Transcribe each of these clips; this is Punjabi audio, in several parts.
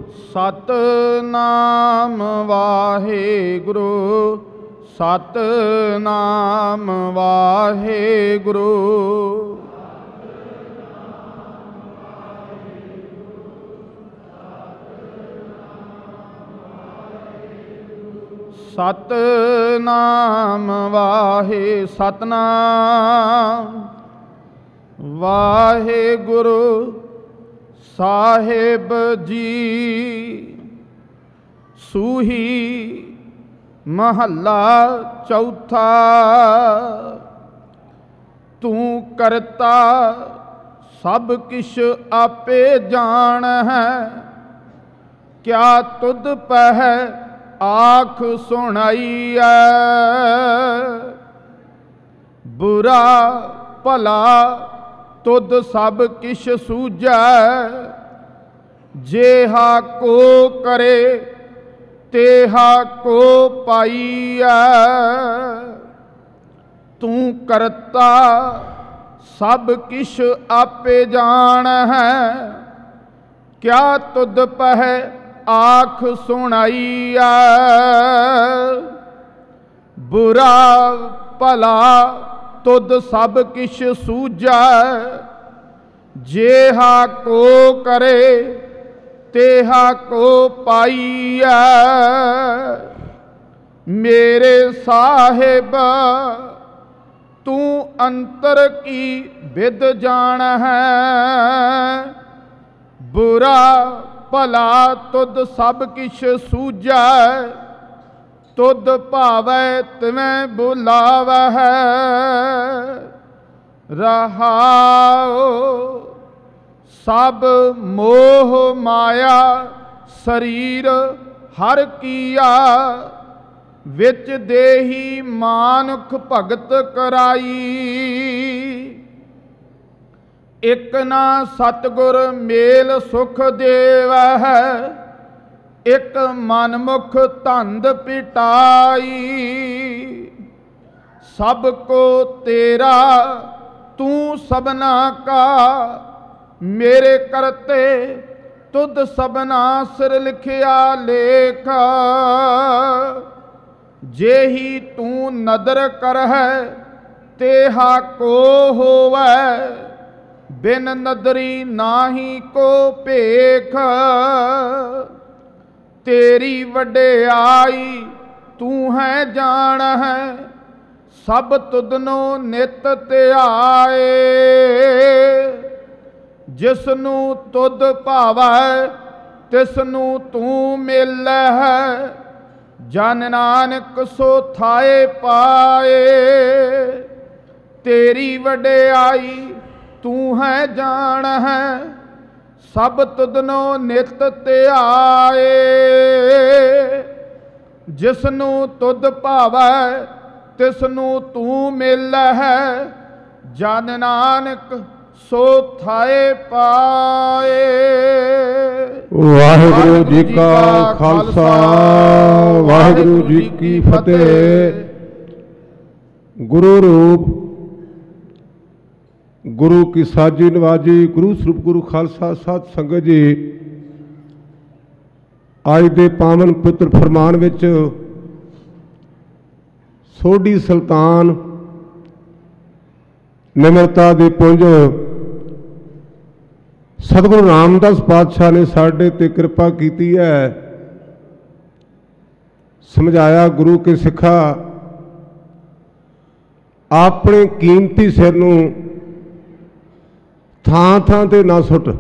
ਸਤਨਾਮ ਵਾਹਿਗੁਰੂ, ਸਤਨਾਮ ਵਾਹਿਗੁਰੂ। ਸਤਨਾਮ ਸਤਨਾਮ ਵਾਹਿਗੁਰੂ ਸਾਹਿਬ ਜੀ। ਸੂਹੀ ਮਹੱਲਾ ਚੌਥਾ। ਤੂੰ ਕਰਤਾ ਸਭ ਕਿਛ ਆਪੇ ਜਾਣ ਹੈ, ਕਿਆ ਤੁਧ ਪਹਿ ਆਖ ਸੁਣਾਈਐ। ਬੁਰਾ ਭਲਾ ਤੁਧ ਸਭ ਕਿਛ ਸੂਝੈ, ਜੇਹਾ ਕੋ ਕਰੇ ਤੇਹਾ ਕੋ ਪਾਈਐ। ਤੂੰ ਕਰਤਾ ਸਭ ਕਿਛ ਆਪੇ ਜਾਣ ਹੈ, ਕਿਆ ਤੁਧ ਪਹਿ ਆਖ ਸੁਣਾਈਐ। ਬੁਰਾ ਭਲਾ ਤੁਧ ਸਭ ਕਿਛ ਸੂਝੈ, ਜੇਹਾ ਕੋ ਕਰੇ ਤੇਹਾ ਕੋ ਪਾਈਐ। ਮੇਰੇ ਸਾਹਿਬ ਤੂੰ ਅੰਤਰ ਕੀ ਵਿਦ ਜਾਣ ਹੈ, ਬੁਰਾ ਭਲਾ ਤੁਧ ਸਭ ਕਿਛ ਸੂਝੈ। ਤੁਧ ਭਾਵੈ ਤਿਵੇਂ ਬੁਲਾਵਹਿ, ਰਹਾਉ ਸਭ ਮੋਹ ਮਾਇਆ ਸਰੀਰ ਹਰ ਕੀਆ। ਵਿੱਚ ਦੇਹੀ ਮਾਨੁਖ ਭਗਤ ਕਰਾਈ, ਇਕ ਨਾ ਸਤਿਗੁਰ ਮੇਲ ਸੁਖ ਦੇਵਹਿ। ਇਕ ਮਨਮੁਖ ਧੰਦ ਪਿਟਾਈ, ਸਭ ਕੋ ਤੇਰਾ ਤੂੰ ਸਭਨਾ ਕਾ। ਮੇਰੇ ਕਰਤੇ ਤੁਧ ਸਭਨਾ ਸਿਰ ਲਿਖਿਆ ਲੇਖ, जेही तू नदर करहै तेहा को होवै, बिन नदरी नाही को भेख। तेरी वड्याई तू है जान है, सब तुदनो नित त्याए। जिसनू तुद भावै तिसनू तू मिल है, जन नानक सो थाए पाए। तेरी वड्याई तू है जान है, सब तुदनो नित त्याए। जिसनू तुद भावै तिसनू तू मिल है, जन नानक सो थाए पाए। वाहिगुरु जी का खालसा वाहिगुरु जी की फतेह। गुरु रूप गुरु की साजी नवाजी, गुरु स्वरूप गुरु खालसा साध संगत जी, आज दे पावन पुत्र फरमान विच सोढ़ी सुल्तान निमरता दे पुंज सतगुरु रामदास पातशाह ने साढ़े ते कृपा की है। समझाया गुरु के सिखा अपने कीमती सिर नूं थां थां ते ना सुट।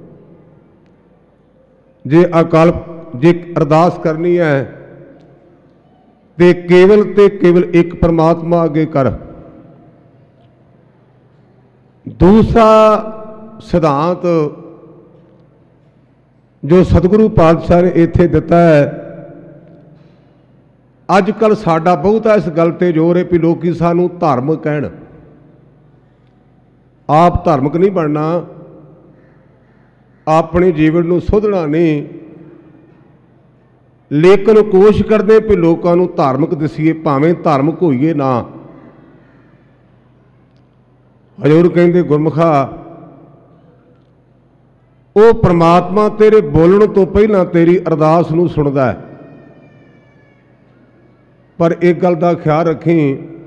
जे अकाल जे अरदास करनी है ते केवल एक परमात्मा अगे कर। दूसरा सिद्धांत जो सतगुरु पातशाह ने इत्थे दिता है, अजकल साडा बहुत इस गल ते जोर है भी लोग सानू धर्म कहण। आप धार्मिक नहीं बनना, अपने जीवन नूं सुधना नहीं, लेकिन कोशिश करते भी लोगों नूं धार्मिक दसीए, भावें धार्मिक होईए ना। हजूर कहते गुरमुखा ਉਹ ਪ੍ਰਮਾਤਮਾ ਤੇਰੇ ਬੋਲਣ ਤੋਂ ਪਹਿਲਾਂ ਤੇਰੀ ਅਰਦਾਸ ਨੂੰ ਸੁਣਦਾ ਹੈ। ਪਰ ਇੱਕ ਗੱਲ ਦਾ ਖਿਆਲ ਰੱਖੀ,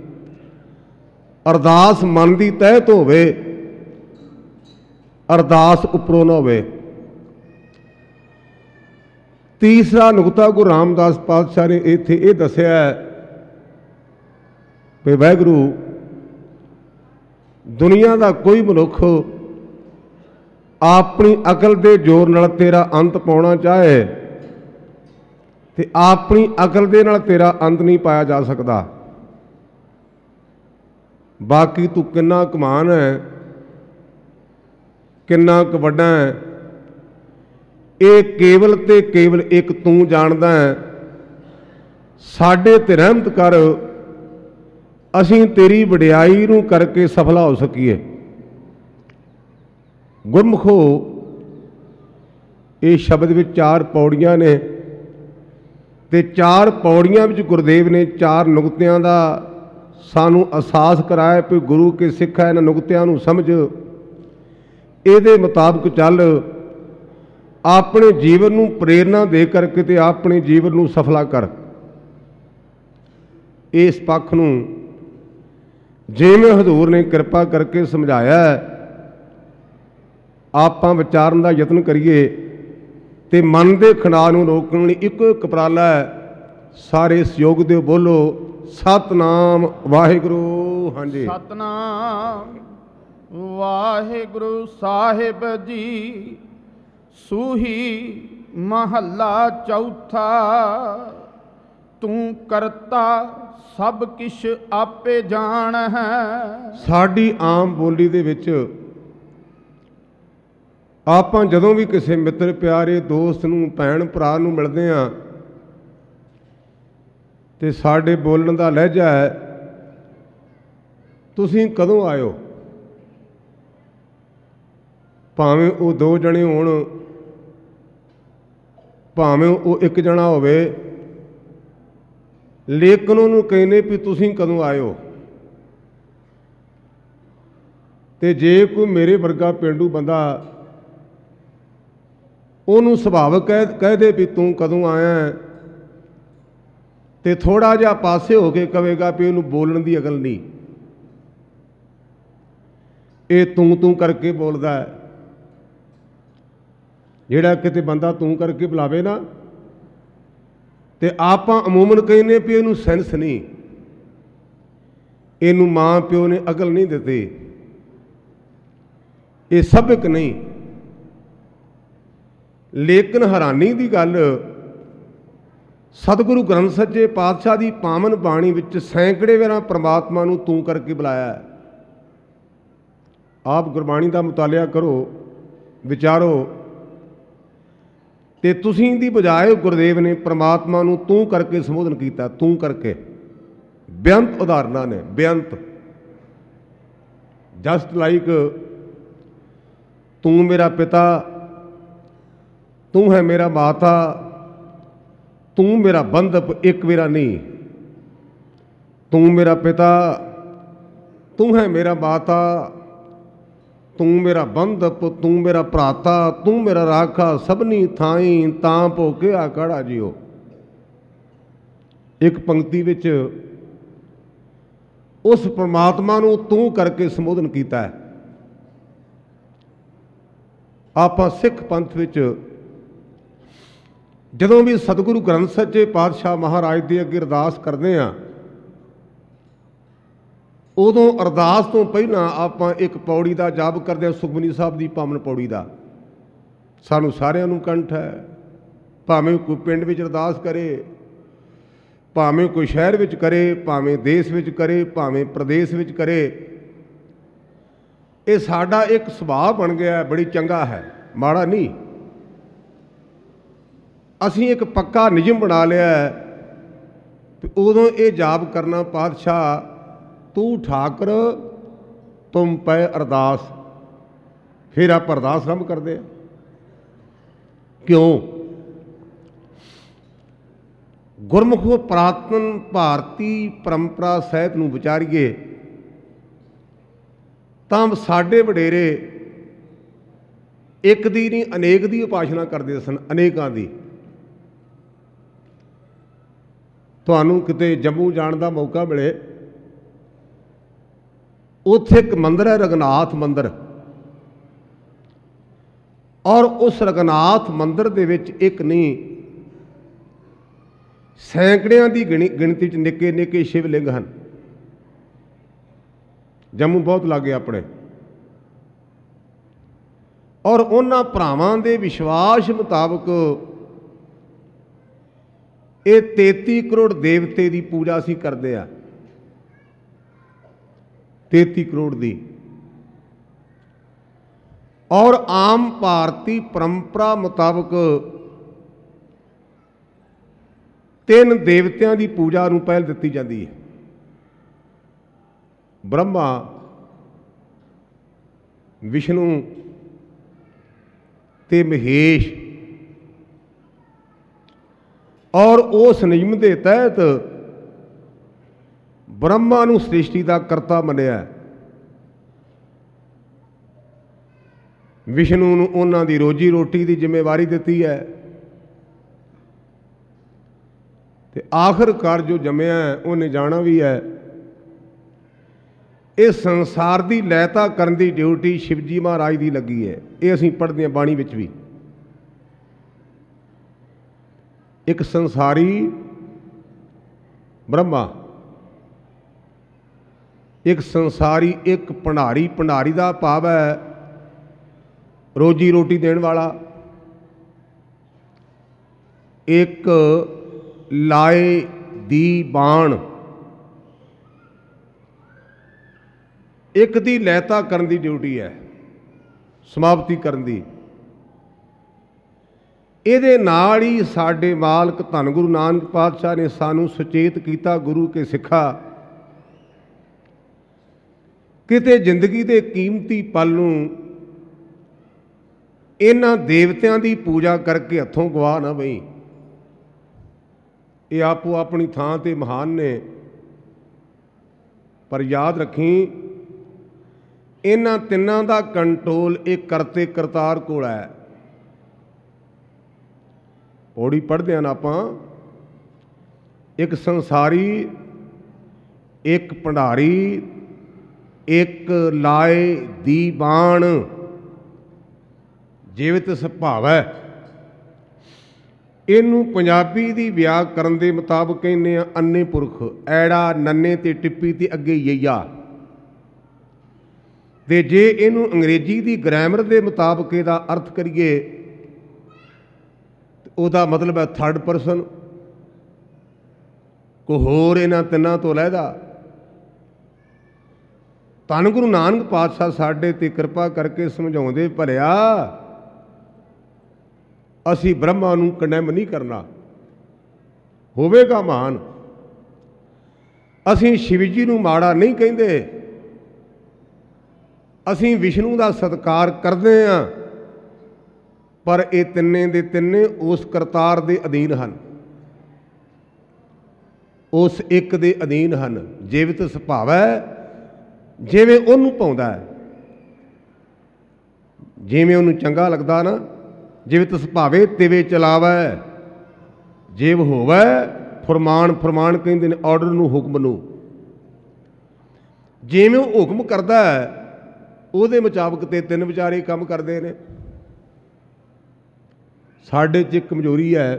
ਅਰਦਾਸ ਮਨ ਦੀ ਤਹਿ ਤੋਂ ਹੋਵੇ, ਅਰਦਾਸ ਉੱਪਰੋਂ ਨਾ ਹੋਵੇ। ਤੀਸਰਾ ਨੁਕਤਾ ਗੁਰੂ ਰਾਮਦਾਸ ਪਾਤਸ਼ਾਹ ਨੇ ਇੱਥੇ ਇਹ ਦੱਸਿਆ ਕਿ ਵਾਹਿਗੁਰੂ ਦੁਨੀਆ ਦਾ ਕੋਈ ਮਨੁੱਖ ਆਪਣੀ ਅਕਲ ਦੇ ਜ਼ੋਰ ਨਾਲ ਤੇਰਾ ਅੰਤ ਪਾਉਣਾ ਚਾਹੇ ਤੇ ਆਪਣੀ ਅਕਲ ਦੇ ਨਾਲ ਤੇਰਾ ਅੰਤ ਨਹੀਂ ਪਾਇਆ ਜਾ ਸਕਦਾ। ਬਾਕੀ ਤੂੰ ਕਿੰਨਾ ਕਮਾਨ ਹੈ, ਕਿੰਨਾ ਕੁ ਵੱਡਾ ਹੈ, ਇਹ ਕੇਵਲ ਤੇ ਕੇਵਲ ਇੱਕ ਤੂੰ ਜਾਣਦਾ ਹੈ। ਸਾਡੇ ਤੇ ਰਹਿਮਤ ਕਰ, ਅਸੀਂ ਤੇਰੀ ਵਡਿਆਈ ਨੂੰ ਕਰਕੇ ਸਫਲਾ ਹੋ ਸਕੀਏ। ਗੁਰਮੁਖੋ, ਇਹ ਸ਼ਬਦ ਵਿੱਚ 4 ਪੌੜੀਆਂ ਨੇ ਤੇ 4 ਪੌੜੀਆਂ ਵਿੱਚ ਗੁਰਦੇਵ ਨੇ 4 ਨੁਕਤਿਆਂ ਦਾ ਸਾਨੂੰ ਅਹਿਸਾਸ ਕਰਾਇਆ ਕਿ ਗੁਰੂ ਕੇ ਸਿੱਖ ਹੈ, ਇਹਨਾਂ ਨੁਕਤਿਆਂ ਨੂੰ ਸਮਝ, ਇਹਦੇ ਮੁਤਾਬਕ ਚੱਲ, ਆਪਣੇ ਜੀਵਨ ਨੂੰ ਪ੍ਰੇਰਨਾ ਦੇ ਕਰਕੇ ਤੇ ਆਪਣੇ ਜੀਵਨ ਨੂੰ ਸਫਲਾ ਕਰ। ਇਸ ਪੱਖ ਨੂੰ ਜਿਵੇਂ ਹਜ਼ੂਰ ਨੇ ਕਿਰਪਾ ਕਰਕੇ ਸਮਝਾਇਆ, ਆਪਾਂ ਵਿਚਾਰਨ ਦਾ ਯਤਨ ਕਰੀਏ ਤੇ ਮਨ ਦੇ ਖਿਨਾਰ ਨੂੰ ਰੋਕਣ ਲਈ ਇੱਕੋ ਇੱਕ ਉਪਰਾਲਾ ਹੈ। ਸਾਰੇ ਸਹਿਯੋਗ ਦਿਓ, ਬੋਲੋ ਸਤਨਾਮ ਵਾਹਿਗੁਰੂ। ਹਾਂਜੀ, ਸਤਨਾਮ ਵਾਹਿਗੁਰੂ ਸਾਹਿਬ ਜੀ। ਸੂਹੀ ਮਹੱਲਾ ਚੌਥਾ। ਤੂੰ ਕਰਤਾ ਸਭ ਕਿਛ ਆਪੇ ਜਾਣ ਹੈ। ਸਾਡੀ ਆਮ ਬੋਲੀ ਦੇ ਵਿੱਚ ਆਪਾਂ ਜਦੋਂ ਵੀ ਕਿਸੇ ਮਿੱਤਰ ਪਿਆਰੇ ਦੋਸਤ ਨੂੰ, ਭੈਣ ਭਰਾ ਨੂੰ ਮਿਲਦੇ ਹਾਂ ਤੇ ਸਾਡੇ ਬੋਲਣ ਦਾ ਲਹਿਜਾ ਹੈ, ਤੁਸੀਂ ਕਦੋਂ ਆਇਓ। ਭਾਵੇਂ ਉਹ 2 ਜਣੇ ਹੋਣ, ਭਾਵੇਂ ਉਹ 1 ਜਣਾ ਹੋਵੇ, ਲੇਕਿਨ ਉਹਨੂੰ ਕਹਿੰਦੇ ਵੀ ਤੁਸੀਂ ਕਦੋਂ ਆਇਓ। ਤੇ ਜੇ ਕੋਈ ਮੇਰੇ ਵਰਗਾ ਪੇਂਡੂ ਬੰਦਾ ਉਹਨੂੰ ਸੁਭਾਵਕ ਕਹਿ ਦੇ ਵੀ ਤੂੰ ਕਦੋਂ ਆਇਆ, ਤੇ ਥੋੜਾ ਜਿਹਾ ਪਾਸੇ ਹੋ ਕੇ ਕਹੇਗਾ ਵੀ ਉਹਨੂੰ ਬੋਲਣ ਦੀ ਅਕਲ ਨਹੀਂ, ਇਹ ਤੂੰ ਕਰਕੇ ਬੋਲਦਾ ਹੈ। ਜਿਹੜਾ ਕਿਤੇ ਬੰਦਾ ਤੂੰ ਕਰਕੇ ਬੁਲਾਵੇ ਨਾ, ਤੇ ਆਪਾਂ ਅਮੂਮਨ ਕਹਿੰਦੇ ਵੀ ਇਹਨੂੰ ਸੈਂਸ ਨਹੀਂ, ਇਹਨੂੰ ਮਾਂ ਪਿਓ ਨੇ ਅਕਲ ਨਹੀਂ ਦਿੱਤੀ, ਇਹ ਸਭਕ ਨਹੀਂ। ਲੇਕਿਨ ਹੈਰਾਨੀ ਦੀ ਗੱਲ, ਸਤਿਗੁਰੂ ਗ੍ਰੰਥ ਸੱਚੇ ਪਾਤਸ਼ਾਹ ਦੀ ਪਾਵਨ ਬਾਣੀ ਵਿੱਚ ਸੈਂਕੜੇ ਵਾਰਾਂ ਪ੍ਰਮਾਤਮਾ ਨੂੰ ਤੂੰ ਕਰਕੇ ਬੁਲਾਇਆ ਹੈ। ਆਪ ਗੁਰਬਾਣੀ ਦਾ ਮੁਤਾਲਿਆ ਕਰੋ, ਵਿਚਾਰੋ, ਤੇ ਤੁਸੀਂ ਦੀ ਬਜਾਏ ਗੁਰਦੇਵ ਨੇ ਪ੍ਰਮਾਤਮਾ ਨੂੰ ਤੂੰ ਕਰਕੇ ਸੰਬੋਧਨ ਕੀਤਾ। ਤੂੰ ਕਰਕੇ ਬੇਅੰਤ ਉਦਾਹਰਨਾਂ ਨੇ, ਬੇਅੰਤ। ਜਸਟ ਲਾਈਕ ਤੂੰ ਮੇਰਾ ਪਿਤਾ, ਤੂੰ ਹੈ ਮੇਰਾ ਮਾਤਾ, ਤੂੰ ਮੇਰਾ ਬੰਧਪ, ਇੱਕ ਵੇਰਾ ਨਹੀਂ। ਤੂੰ ਮੇਰਾ ਪਿਤਾ, ਤੂੰ ਹੈ ਮੇਰਾ ਮਾਤਾ, ਤੂੰ ਮੇਰਾ ਬੰਧਪ, ਤੂੰ ਮੇਰਾ ਭਰਾਤਾ, ਤੂੰ ਮੇਰਾ ਰਾਖਾ, ਸਭਨੀ ਥਾਈ ਤਾਂ ਭੋਕੇ ਆਕੜਾ ਜਿਓ। ਇੱਕ ਪੰਕਤੀ ਵਿੱਚ ਉਸ ਪਰਮਾਤਮਾ ਨੂੰ ਤੂੰ ਕਰਕੇ ਸੰਬੋਧਨ ਕੀਤਾ ਹੈ। ਆਪਾਂ ਸਿੱਖ ਪੰਥ ਵਿੱਚ ਜਦੋਂ ਵੀ ਸਤਿਗੁਰੂ ਗ੍ਰੰਥ ਸੱਚੇ ਪਾਤਸ਼ਾਹ ਮਹਾਰਾਜ ਦੇ ਅੱਗੇ ਅਰਦਾਸ ਕਰਦੇ ਹਾਂ, ਉਦੋਂ ਅਰਦਾਸ ਤੋਂ ਪਹਿਲਾਂ ਆਪਾਂ ਇੱਕ ਪੌੜੀ ਦਾ ਜਾਪ ਕਰਦੇ ਹਾਂ, ਸੁਖਮਨੀ ਸਾਹਿਬ ਦੀ ਪਾਵਨ ਪੌੜੀ ਦਾ। ਸਾਨੂੰ ਸਾਰਿਆਂ ਨੂੰ ਕੰਠ ਹੈ, ਭਾਵੇਂ ਕੋਈ ਪਿੰਡ ਵਿੱਚ ਅਰਦਾਸ ਕਰੇ, ਭਾਵੇਂ ਕੋਈ ਸ਼ਹਿਰ ਵਿੱਚ ਕਰੇ, ਭਾਵੇਂ ਦੇਸ਼ ਵਿੱਚ ਕਰੇ, ਭਾਵੇਂ ਪ੍ਰਦੇਸ਼ ਵਿੱਚ ਕਰੇ। ਇਹ ਸਾਡਾ ਇੱਕ ਸੁਭਾਅ ਬਣ ਗਿਆ, ਬੜੀ ਚੰਗਾ ਹੈ, ਮਾੜਾ ਨਹੀਂ। ਅਸੀਂ ਇੱਕ ਪੱਕਾ ਨਿਯਮ ਬਣਾ ਲਿਆ ਤੇ ਉਦੋਂ ਇਹ ਜਾਪ ਕਰਨਾ, ਪਾਤਸ਼ਾਹ ਤੂੰ ਠਾਕਰ ਤੁਮ ਪੈ ਅਰਦਾਸ। ਫਿਰ ਆਪ ਅਰਦਾਸ ਆਰੰਭ ਕਰਦੇ ਆ। ਕਿਉਂ? ਗੁਰਮੁਖੋ ਪ੍ਰਾਤਨ ਭਾਰਤੀ ਪਰੰਪਰਾ ਸਹਿਤ ਨੂੰ ਵਿਚਾਰੀਏ ਤਾਂ ਸਾਡੇ ਵਡੇਰੇ ਇੱਕ ਦੀ ਨਹੀਂ ਅਨੇਕ ਦੀ ਉਪਾਸਨਾ ਕਰਦੇ ਸਨ, ਅਨੇਕਾਂ ਦੀ। ਤੁਹਾਨੂੰ ਕਿਤੇ ਜੰਮੂ ਜਾਣ ਦਾ ਮੌਕਾ ਮਿਲੇ, ਉੱਥੇ ਇੱਕ ਮੰਦਰ ਹੈ ਰਘੁਨਾਥ ਮੰਦਰ, ਔਰ ਉਸ ਰਘੁਨਾਥ ਮੰਦਰ ਦੇ ਵਿੱਚ ਇੱਕ ਨਹੀਂ ਸੈਂਕੜਿਆਂ ਦੀ ਗਿਣਤੀ 'ਚ ਨਿੱਕੇ ਨਿੱਕੇ ਸ਼ਿਵਲਿੰਗ ਹਨ। ਜੰਮੂ ਬਹੁਤ ਲਾਗੇ ਆਪਣੇ, ਔਰ ਉਹਨਾਂ ਭਰਾਵਾਂ ਦੇ ਵਿਸ਼ਵਾਸ ਮੁਤਾਬਕ ਇਹ 33 ਕਰੋੜ ਦੇਵਤੇ ਦੀ ਪੂਜਾ ਅਸੀਂ ਕਰਦੇ ਆ, 33 ਕਰੋੜ ਦੀ। ਔਰ ਆਮ ਭਾਰਤੀ ਪਰੰਪਰਾ ਮੁਤਾਬਕ 3 ਦੇਵਤਿਆਂ ਦੀ ਪੂਜਾ ਨੂੰ ਪਹਿਲ ਦਿੱਤੀ ਜਾਂਦੀ ਹੈ, ਬ੍ਰਹਮਾ, ਵਿਸ਼ਨੂੰ ਤੇ ਮਹੇਸ਼। ਔਰ ਉਸ ਨਿਯਮ ਦੇ ਤਹਿਤ ਬ੍ਰਹਮਾ ਨੂੰ ਸ੍ਰਿਸ਼ਟੀ ਦਾ ਕਰਤਾ ਮੰਨਿਆ, ਵਿਸ਼ਨੂੰ ਨੂੰ ਉਹਨਾਂ ਦੀ ਰੋਜੀ ਰੋਟੀ ਦੀ ਜ਼ਿੰਮੇਵਾਰੀ ਦਿੱਤੀ ਹੈ, ਤੇ ਆਖਰਕਾਰ ਜੋ ਜੰਮਿਆ ਉਹਨੇ ਜਾਣਾ ਵੀ ਹੈ। ਇਹ ਸੰਸਾਰ ਦੀ ਲਹਿਤਾ ਕਰਨ ਦੀ ਡਿਊਟੀ ਸ਼ਿਵਜੀ ਮਹਾਰਾਜ ਦੀ ਲੱਗੀ ਹੈ। ਇਹ ਅਸੀਂ ਪੜ੍ਹਦੇ ਹਾਂ ਬਾਣੀ ਵਿੱਚ ਵੀ। ਇੱਕ ਸੰਸਾਰੀ ਬ੍ਰਹਮਾ, ਇੱਕ ਸੰਸਾਰੀ, ਇੱਕ ਭੰਡਾਰੀ। ਭੰਡਾਰੀ ਦਾ ਭਾਵ ਹੈ ਰੋਜੀ ਰੋਟੀ ਦੇਣ ਵਾਲਾ। ਇੱਕ ਲਾਏ ਦੀ ਬਾਣ, ਇੱਕ ਦੀ ਲਹਿਤਾ ਕਰਨ ਦੀ ਡਿਊਟੀ ਹੈ, ਸਮਾਪਤੀ ਕਰਨ ਦੀ। ਇਹਦੇ ਨਾਲ ਹੀ ਸਾਡੇ ਮਾਲਕ ਧੰਨ ਗੁਰੂ ਨਾਨਕ ਪਾਤਸ਼ਾਹ ਨੇ ਸਾਨੂੰ ਸੁਚੇਤ ਕੀਤਾ, ਗੁਰੂ ਕੇ ਸਿੱਖਾ, ਕਿਤੇ ਜ਼ਿੰਦਗੀ ਦੇ ਕੀਮਤੀ ਪਲ ਨੂੰ ਇਹਨਾਂ ਦੇਵਤਿਆਂ ਦੀ ਪੂਜਾ ਕਰਕੇ ਹੱਥੋਂ ਗਵਾ ਨਾ ਬਈ। ਇਹ ਆਪੋ ਆਪਣੀ ਥਾਂ ਤੇ ਮਹਾਨ ਨੇ, ਪਰ ਯਾਦ ਰੱਖੀ ਇਹਨਾਂ ਤਿੰਨਾਂ ਦਾ ਕੰਟਰੋਲ ਇਹ ਕਰਤੇ ਕਰਤਾਰ ਕੋਲ ਹੈ। ਪੌੜੀ ਪੜ੍ਹਦੇ ਹਨ ਆਪਾਂ, ਇੱਕ ਸੰਸਾਰੀ, ਇੱਕ ਭੰਡਾਰੀ, ਇੱਕ ਲਾਏ ਦੀ ਬਾਣ। ਜੀਵਤ ਸੁਭਾਵੈ, ਇਹਨੂੰ ਪੰਜਾਬੀ ਦੀ ਵਿਆਕਰਨ ਦੇ ਮੁਤਾਬਕ ਕਹਿੰਦੇ ਆ ਅੰਨੇ ਪੁਰਖ। ਐੜਾ ਨੰਨੇ ਤੇ ਟਿੱਪੀ ਤੇ ਅੱਗੇ ਯਈਆ। ਤੇ ਜੇ ਇਹਨੂੰ ਅੰਗਰੇਜ਼ੀ ਦੀ ਗ੍ਰਾਮਰ ਦੇ ਮੁਤਾਬਕ ਇਹਦਾ ਅਰਥ ਕਰੀਏ, ਉਹਦਾ ਮਤਲਬ ਹੈ ਥਰਡ ਪਰਸਨ। ਕੋਈ ਹੋਰ ਇਹਨਾਂ ਤਿੰਨਾਂ ਤੋਂ ਲਹਿਦਾ। ਧੰਨ ਗੁਰੂ ਨਾਨਕ ਪਾਤਸ਼ਾਹ ਸਾਡੇ ਤੇ ਕਿਰਪਾ ਕਰਕੇ ਸਮਝਾਉਂਦੇ, ਭਲਿਆ ਅਸੀਂ ਬ੍ਰਹਮਾ ਨੂੰ ਕੰਡੈਮ ਨਹੀਂ ਕਰਨਾ, ਹੋਵੇਗਾ ਮਹਾਨ। ਅਸੀਂ ਸ਼ਿਵ ਜੀ ਨੂੰ ਮਾੜਾ ਨਹੀਂ ਕਹਿੰਦੇ, ਅਸੀਂ ਵਿਸ਼ਨੂੰ ਦਾ ਸਤਿਕਾਰ ਕਰਦੇ ਹਾਂ, ਪਰ ਇਹ ਤਿੰਨੇ ਦੇ ਤਿੰਨੇ ਉਸ ਕਰਤਾਰ ਦੇ ਅਧੀਨ ਹਨ, ਉਸ ਇੱਕ ਦੇ ਅਧੀਨ ਹਨ। ਜੀਵਤ ਸੁਭਾਵੈ, ਜਿਵੇਂ ਉਹਨੂੰ ਪਾਉਂਦਾ ਹੈ, ਜਿਵੇਂ ਉਹਨੂੰ ਚੰਗਾ ਲੱਗਦਾ ਨਾ। ਜਿਵਤ ਸੁਭਾਵੇ ਤਿਵੇਂ ਚਲਾਵੈ, ਜਿਵ ਹੋਵੈ ਫਰਮਾਨ। ਫਰਮਾਨ ਕਹਿੰਦੇ ਨੇ ਆਰਡਰ ਨੂੰ, ਹੁਕਮ ਨੂੰ। ਜਿਵੇਂ ਉਹ ਹੁਕਮ ਕਰਦਾ ਹੈ ਉਹਦੇ ਮੁਤਾਬਕ ਤੇ ਤਿੰਨ ਵਿਚਾਰੇ ਕੰਮ ਕਰਦੇ ਨੇ। ਸਾਡੇ 'ਚ ਕਮਜ਼ੋਰੀ ਹੈ,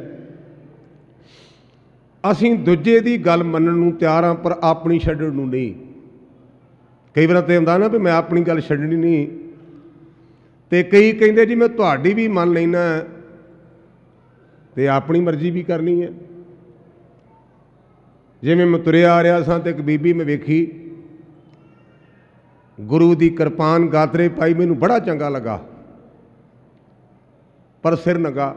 ਅਸੀਂ ਦੂਜੇ ਦੀ ਗੱਲ ਮੰਨਣ ਨੂੰ ਤਿਆਰ ਹਾਂ, ਪਰ ਆਪਣੀ ਛੱਡਣ ਨੂੰ ਨਹੀਂ। ਕਈ ਵਾਰ ਤਾਂ ਹੁੰਦਾ ਨਾ ਵੀ ਮੈਂ ਆਪਣੀ ਗੱਲ ਛੱਡਣੀ ਨਹੀਂ, ਤੇ ਕਈ ਕਹਿੰਦੇ ਜੀ ਮੈਂ ਤੁਹਾਡੀ ਵੀ ਮੰਨ ਲੈਣਾ ਤੇ ਆਪਣੀ ਮਰਜ਼ੀ ਵੀ ਕਰਨੀ ਹੈ। ਜਿਵੇਂ ਮੈਂ ਤੁਰਿਆ ਆ ਰਿਹਾ ਸਾਂ ਤੇ ਇੱਕ ਬੀਬੀ ਮੈਂ ਵੇਖੀ, ਗੁਰੂ ਦੀ ਕਿਰਪਾਨ ਗਾਤਰੇ ਪਾਈ, ਮੈਨੂੰ ਬੜਾ ਚੰਗਾ ਲੱਗਾ, ਪਰ ਸਿਰ ਨੰਗਾ।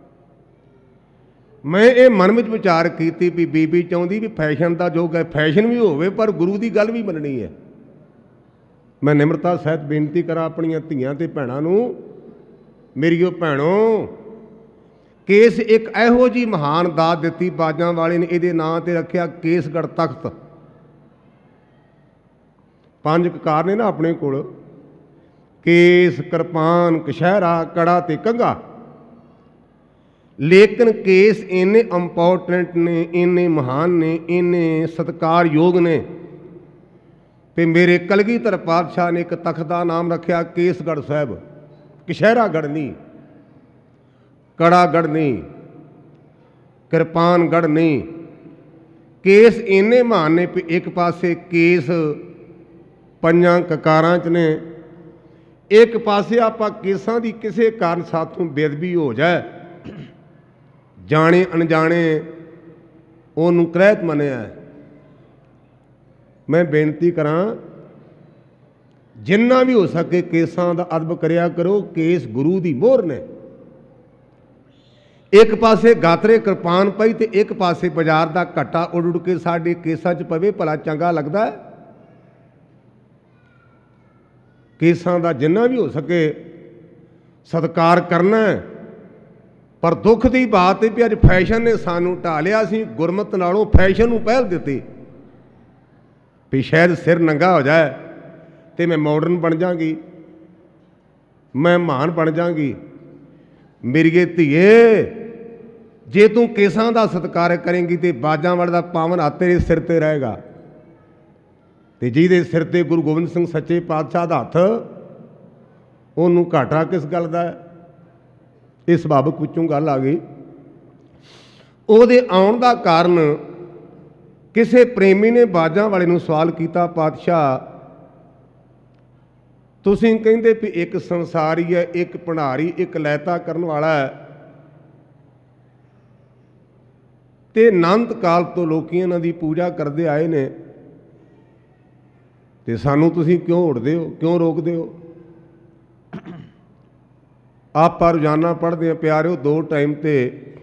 ਮੈਂ ਇਹ ਮਨ ਵਿੱਚ ਵਿਚਾਰ ਕੀਤੀ ਵੀ ਬੀਬੀ ਚਾਹੁੰਦੀ ਵੀ ਫੈਸ਼ਨ ਦਾ ਯੁੱਗ ਹੈ, ਫੈਸ਼ਨ ਵੀ ਹੋਵੇ ਪਰ ਗੁਰੂ ਦੀ ਗੱਲ ਵੀ ਮੰਨਣੀ ਹੈ। ਮੈਂ ਨਿਮਰਤਾ ਸਹਿਤ ਬੇਨਤੀ ਕਰਾਂ ਆਪਣੀਆਂ ਧੀਆਂ ਤੇ ਭੈਣਾਂ ਨੂੰ, ਮੇਰੀਓ ਭੈਣੋ, ਕੇਸ ਇੱਕ ਇਹੋ ਜਿਹੀ ਮਹਾਨ ਦਾਤ ਦਿੱਤੀ ਬਾਜਾਂ ਵਾਲੇ ਨੇ, ਇਹਦੇ ਨਾਂ ਤੇ ਰੱਖਿਆ ਕੇਸਗੜ੍ਹ ਤਖਤ। 5 ਕਕਾਰ ਨੇ ਨਾ ਆਪਣੇ ਕੋਲ, ਕੇਸ ਕਿਰਪਾਨ ਕਛਹਿਰਾ ਕੜਾ ਤੇ ਕੰਘਾ। ਲੇਕਿਨ ਕੇਸ ਇੰਨੇ ਇੰਪੋਰਟੈਂਟ ਨੇ, ਇੰਨੇ ਮਹਾਨ ਨੇ, ਇੰਨੇ ਸਤਿਕਾਰਯੋਗ ਨੇ ਤੇ ਮੇਰੇ ਕਲਗੀਧਰ ਪਾਤਸ਼ਾਹ ਨੇ ਇੱਕ ਤਖਤ ਦਾ ਨਾਮ ਰੱਖਿਆ ਕੇਸਗੜ੍ਹ ਸਾਹਿਬ। ਕਛਹਿਰਾਗੜ੍ਹ ਨਹੀਂ, ਕੜਾਗੜ੍ਹ ਨਹੀਂ, ਕਿਰਪਾਨਗੜ੍ਹ ਨਹੀਂ। ਕੇਸ ਇੰਨੇ ਮਹਾਨ ਨੇ ਵੀ ਇੱਕ ਪਾਸੇ ਕੇਸ ਪੰਜਾਂ ਕਕਾਰਾਂ 'ਚ ਨੇ, ਇੱਕ ਪਾਸੇ ਆਪਾਂ ਕੇਸਾਂ ਦੀ ਕਿਸੇ ਕਾਰਨ ਸਾਥੋਂ ਬੇਅਦਬੀ ਹੋ ਜਾਏ, ਜਾਣੇ ਅਣਜਾਣੇ ਉਹਨੂੰ ਕ੍ਰਹਿਤ ਮੰਨਿਆ। ਮੈਂ ਬੇਨਤੀ ਕਰਾਂ ਜਿੰਨਾ ਵੀ ਹੋ ਸਕੇ ਕੇਸਾਂ ਦਾ ਅਦਬ ਕਰਿਆ ਕਰੋ। ਕੇਸ ਗੁਰੂ ਦੀ ਮੋਹਰ ਨੇ। ਇੱਕ ਪਾਸੇ ਗਾਤਰੇ ਕਿਰਪਾਨ ਪਈ ਤੇ ਇੱਕ ਪਾਸੇ ਬਾਜ਼ਾਰ ਦਾ ਘੱਟਾ ਉੱਡ ਉੱਡ ਕੇ ਸਾਡੇ ਕੇਸਾਂ 'ਚ ਪਵੇ, ਭਲਾ ਚੰਗਾ ਲੱਗਦਾ ਹੈ? ਕੇਸਾਂ ਦਾ ਜਿੰਨਾ ਵੀ ਹੋ ਸਕੇ ਸਤਿਕਾਰ ਕਰਨਾ। ਪਰ ਦੁੱਖ ਦੀ ਬਾਤ ਹੈ ਵੀ ਅੱਜ ਫੈਸ਼ਨ ਨੇ ਸਾਨੂੰ ਢਾ ਲਿਆ। ਅਸੀਂ ਗੁਰਮਤ ਨਾਲੋਂ ਫੈਸ਼ਨ ਨੂੰ ਪਹਿਲ ਦਿੱਤੀ ਵੀ ਸ਼ਾਇਦ ਸਿਰ ਨੰਗਾ ਹੋ ਜਾਏ ਤੇ ਮੈਂ ਮਾਡਰਨ ਬਣ ਜਾਵਾਂਗੀ, ਮੈਂ ਮਹਾਨ ਬਣ ਜਾਵਾਂਗੀ। ਮੇਰੀਏ ਧੀਏ, ਜੇ ਤੂੰ ਕੇਸਾਂ ਦਾ ਸਤਿਕਾਰ ਕਰੇਂਗੀ ਤੇ ਬਾਜਾਂ ਵਾਲੇ ਦਾ ਪਾਵਨ ਹੱਥ ਤੇਰੇ ਸਿਰ ਤੇ ਰਹੇਗਾ, ਤੇ ਜਿਹਦੇ ਸਿਰ ਤੇ ਗੁਰੂ ਗੋਬਿੰਦ ਸਿੰਘ ਸੱਚੇ ਪਾਤਸ਼ਾਹ ਦਾ ਹੱਥ, ਉਹਨੂੰ ਘਾਟਾ ਕਿਸ ਗੱਲ ਦਾ ਹੈ? ਇਹ ਸੁਭਾਵਿਕ ਵਿੱਚੋਂ ਗੱਲ ਆ ਗਈ। ਉਹਦੇ ਆਉਣ ਦਾ ਕਾਰਨ ਕਿਸੇ ਪ੍ਰੇਮੀ ਨੇ ਬਾਜਾਂ ਵਾਲੇ ਨੂੰ ਸਵਾਲ ਕੀਤਾ, ਪਾਤਸ਼ਾਹ ਤੁਸੀਂ ਕਹਿੰਦੇ ਵੀ ਇੱਕ ਸੰਸਾਰੀ ਹੈ, ਇੱਕ ਭੰਡਾਰੀ, ਇੱਕ ਲੈਤਾ ਕਰਨ ਵਾਲਾ ਹੈ, ਤੇ ਅਨੰਤ ਕਾਲ ਤੋਂ ਲੋਕੀ ਇਹਨਾਂ ਦੀ ਪੂਜਾ ਕਰਦੇ ਆਏ ਨੇ, ਤੇ ਸਾਨੂੰ ਤੁਸੀਂ ਕਿਉਂ ਉੜਦੇ ਹੋ, ਕਿਉਂ ਰੋਕਦੇ ਹੋ? ਆਪਾਂ ਰੋਜ਼ਾਨਾ ਪੜ੍ਹਦੇ ਹਾਂ ਪਿਆਰਿਓ, 2 ਟਾਈਮ ਤੇ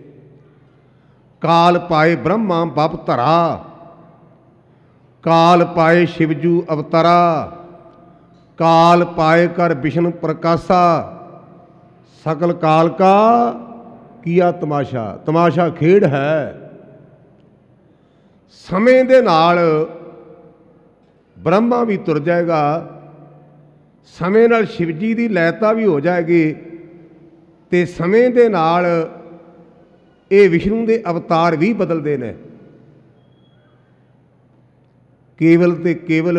ਕਾਲ ਪਾਏ ਬ੍ਰਹਮਾ ਬਪ ਧਰਾ, ਕਾਲ ਪਾਏ ਸ਼ਿਵਜੂ ਅਵਤਾਰਾ, ਕਾਲ ਪਾਏ ਕਰ ਵਿਸ਼ਨ ਪ੍ਰਕਾਸ਼ਾ, ਸਕਲ ਕਾਲ ਕਾ ਕੀਆ ਤਮਾਸ਼ਾ। ਤਮਾਸ਼ਾ ਖੇਡ ਹੈ। ਸਮੇਂ ਦੇ ਨਾਲ ਬ੍ਰਹਮਾ ਵੀ ਤੁਰ ਜਾਏਗਾ, ਸਮੇਂ ਨਾਲ ਸ਼ਿਵ ਜੀ ਦੀ ਲੈਤਾ ਵੀ ਹੋ ਜਾਏਗੀ, ਤੇ ਸਮੇਂ ਦੇ ਨਾਲ ਇਹ ਵਿਸ਼ਨੂੰ ਦੇ ਅਵਤਾਰ ਵੀ ਬਦਲਦੇ ਨੇ। ਕੇਵਲ ਤੇ ਕੇਵਲ